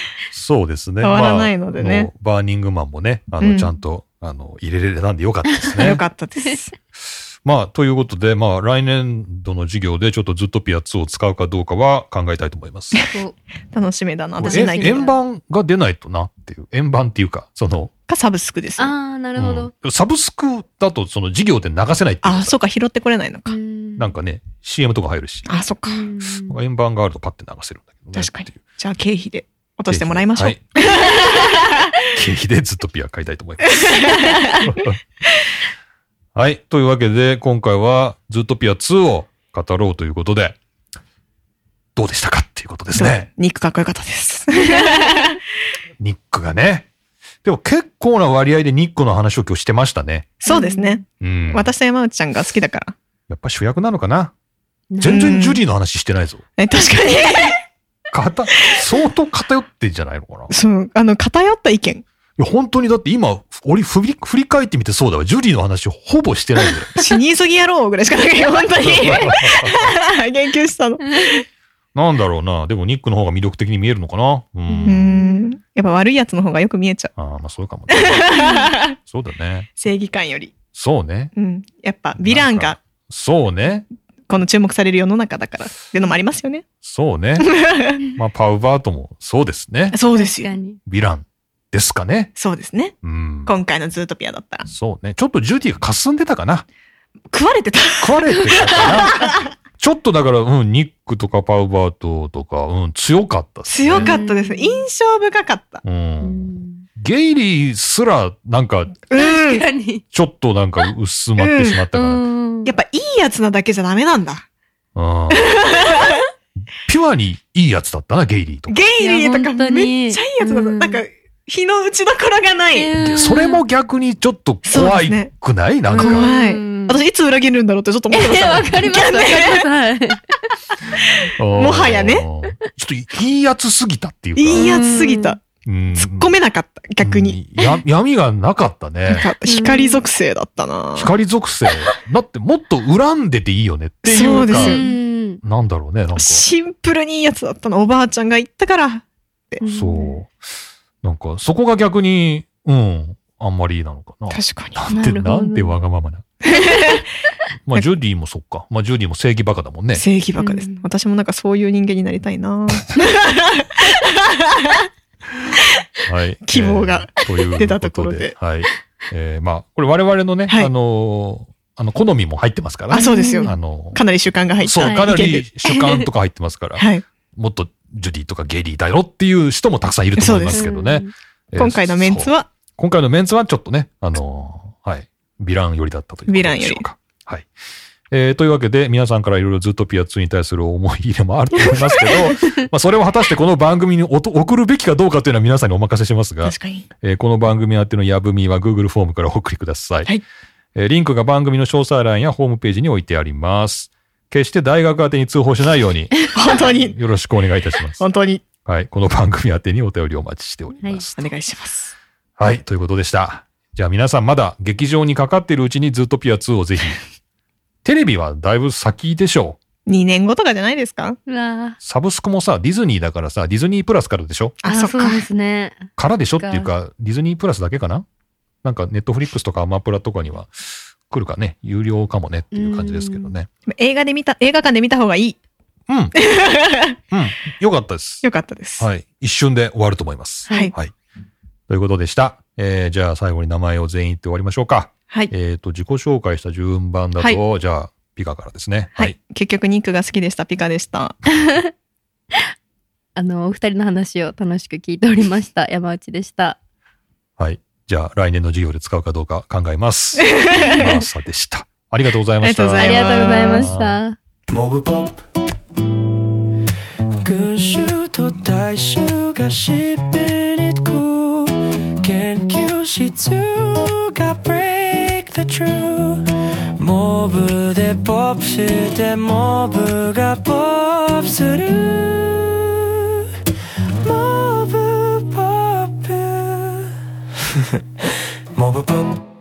Speaker 2: そうですね。
Speaker 3: 変わらないのでね。
Speaker 2: まあ、バーニングマンもね、あの、うん、ちゃんと、あの、入れれたんでよかったですね。
Speaker 3: よかったです。
Speaker 2: まあ、ということで、まあ、来年度の授業でちょっとズートピアツーを使うかどうかは考えたいと思います。
Speaker 3: 楽しみだな。
Speaker 2: 私ないけど。円盤が出ないとなっていう。円盤っていうか、その。
Speaker 3: かサブスクです。
Speaker 4: ああ、なるほど、
Speaker 2: うん。サブスクだと、その授業で流せないっていう。
Speaker 3: ああ、そうか、拾ってこれないのか。
Speaker 2: なんかね、シーエム とか入るし。
Speaker 3: ああ、そっか。
Speaker 2: 円盤があるとパッて流せるんだけどね。
Speaker 3: 確かに。じゃあ、経費で落としてもらいましょう。はい、
Speaker 2: 経費でズートピア買いたいと思います。はい。というわけで、今回はズートピアツーを語ろうということで、どうでしたかっていうことですね。
Speaker 3: ニックかっこよかったです。
Speaker 2: ニックがね。でも結構な割合でニックの話を今日してましたね。
Speaker 3: そうですね。
Speaker 2: うん。
Speaker 3: 私と山内ちゃんが好きだから。
Speaker 2: やっぱ主役なのかな。全然ジュディの話してないぞ。
Speaker 3: え、確かに。
Speaker 2: かた、相当偏ってんじゃないのかな。
Speaker 3: そう、あの、偏った意見。
Speaker 2: いや、本当にだって今、俺振り、振り返ってみてそうだわ。ジュディの話ほぼしてないんだよ。
Speaker 3: 死に急ぎやろうぐらいしかないよ、本当に。言及したの。
Speaker 2: なんだろうな。でもニックの方が魅力的に見えるのかな。うん。
Speaker 3: うんやっぱ悪いやつの方がよく見えちゃう。
Speaker 2: ああ、まあそうかもね。そうだね。
Speaker 3: 正義感より。
Speaker 2: そうね。
Speaker 3: うん。やっぱ、ヴィランが。
Speaker 2: そうね。
Speaker 3: この注目される世の中だからっていうのもありますよね。
Speaker 2: そうね。まあ、パウバートもそうですね。
Speaker 3: そうですよ。
Speaker 2: ヴィランですかね。
Speaker 3: そうですね。
Speaker 2: うん。
Speaker 3: 今回のズートピアだったら。
Speaker 2: そうね。ちょっとジュディが霞んでたかな。
Speaker 3: 食われてた。
Speaker 2: 食われてたかな。ちょっとだから、うん、ニックとかパウバートとか、うん、強かったですね。
Speaker 3: 強かったですね。印象深かった。
Speaker 2: うん。ゲイリーすら、なんか、
Speaker 3: 確
Speaker 4: かに。
Speaker 2: ちょっとなんか薄まってしまったから。
Speaker 3: うん、やっぱいいやつなだけじゃダメなんだ。
Speaker 2: うん。ピュアにいいやつだったな、ゲイリーとか。
Speaker 3: ゲイリーとかめっちゃいいやつだった。なんか、日の打ちどころがない。
Speaker 2: それも逆にちょっと怖いくない、なんか。
Speaker 3: 怖い。私いつ裏切るんだろうってちょっと思ってました。
Speaker 4: わかります、わかります。
Speaker 3: もはやね。ち
Speaker 2: ょっといいやつすぎたっていうか。
Speaker 3: いいやつすぎた。突っ込めなかった、逆に。
Speaker 2: や、闇がなかったね。
Speaker 3: 光属性だったな。
Speaker 2: 光属性。だってもっと恨んでていいよねっていうか。そうですよ。なんだろうね、なんか。
Speaker 3: シンプルにいいやつだったの。おばあちゃんが言ったから。
Speaker 2: そう。なんか、そこが逆に、うん、あんまりいいなのかな。
Speaker 3: 確かに。
Speaker 2: なんて、なんてわがままな。まあ、ジュディもそっか。まあ、ジュディも正義バカだもんね。
Speaker 3: 正義バカです。私もなんかそういう人間になりたいな。
Speaker 2: はい。
Speaker 3: 希望が出たところで。
Speaker 2: はい。えー、まあ、これ我々のね、あの、あの、好みも入ってますからね。
Speaker 3: あ、そうですよ。
Speaker 2: あの、
Speaker 3: かなり主観が入った。
Speaker 2: そう、かなり主観とか入ってますから。
Speaker 3: はい。
Speaker 2: もっとジュディとかゲイリーだよっていう人もたくさんいると思いますけどね。
Speaker 3: 今回のメンツは
Speaker 2: 今回のメンツはちょっとね、あの、はい。ヴィラン寄りだったということでしょうか。はい。えー、というわけで、皆さんからいろいろズートピアツーに対する思い入れもあると思いますけど、まあ、それを果たしてこの番組に送るべきかどうかというのは皆さんにお任せしますが、
Speaker 3: 確かに。
Speaker 2: えー、この番組宛てのやぶみは Google フォームからお送りください。
Speaker 3: はい。
Speaker 2: えー、リンクが番組の詳細欄やホームページに置いてあります。決して大学宛てに通報しないように、
Speaker 3: 本当に。
Speaker 2: よろしくお願いいたします。
Speaker 3: 本当に。
Speaker 2: はい。この番組宛てにお便りをお待ちしております。
Speaker 3: はい。お願いします。
Speaker 2: はい。ということでした。じゃあ皆さんまだ劇場にかかっているうちにズートピアツーをぜひ。テレビはだいぶ先でしょ
Speaker 3: う。にねんごとかじゃないですか？
Speaker 4: うわ
Speaker 2: サブスクもさ、ディズニーだからさ、ディズニープラスからでしょ？
Speaker 4: あ、そっか。そうですね。
Speaker 2: からでしょっていうか、ディズニープラスだけかな？なんかネットフリックスとかアマプラとかには来るかね、有料かもねっていう感じですけどね。
Speaker 3: 映画で見た、映画館で見た方がいい。
Speaker 2: うん。うん。よかったです。
Speaker 3: よかったです。
Speaker 2: はい。一瞬で終わると思います。
Speaker 3: はい。
Speaker 2: はい。ということでした。えー、じゃあ最後に名前を全員言って終わりましょうか。
Speaker 3: はい。
Speaker 2: えっと、自己紹介した順番だと、はい、じゃあ、ピカからですね。
Speaker 3: はい。はい、結局、ニックが好きでした。ピカでした。
Speaker 4: あの、お二人の話を楽しく聞いておりました。山内でした。
Speaker 2: はい。じゃあ、来年の授業で使うかどうか考えます。マーサでした。ありがとうございました。
Speaker 4: ありがとうございました。
Speaker 1: モブポップ群衆と大衆がしっぺにく研究室が break the truth モブでポップしてモブがポップするモブポップモブポップ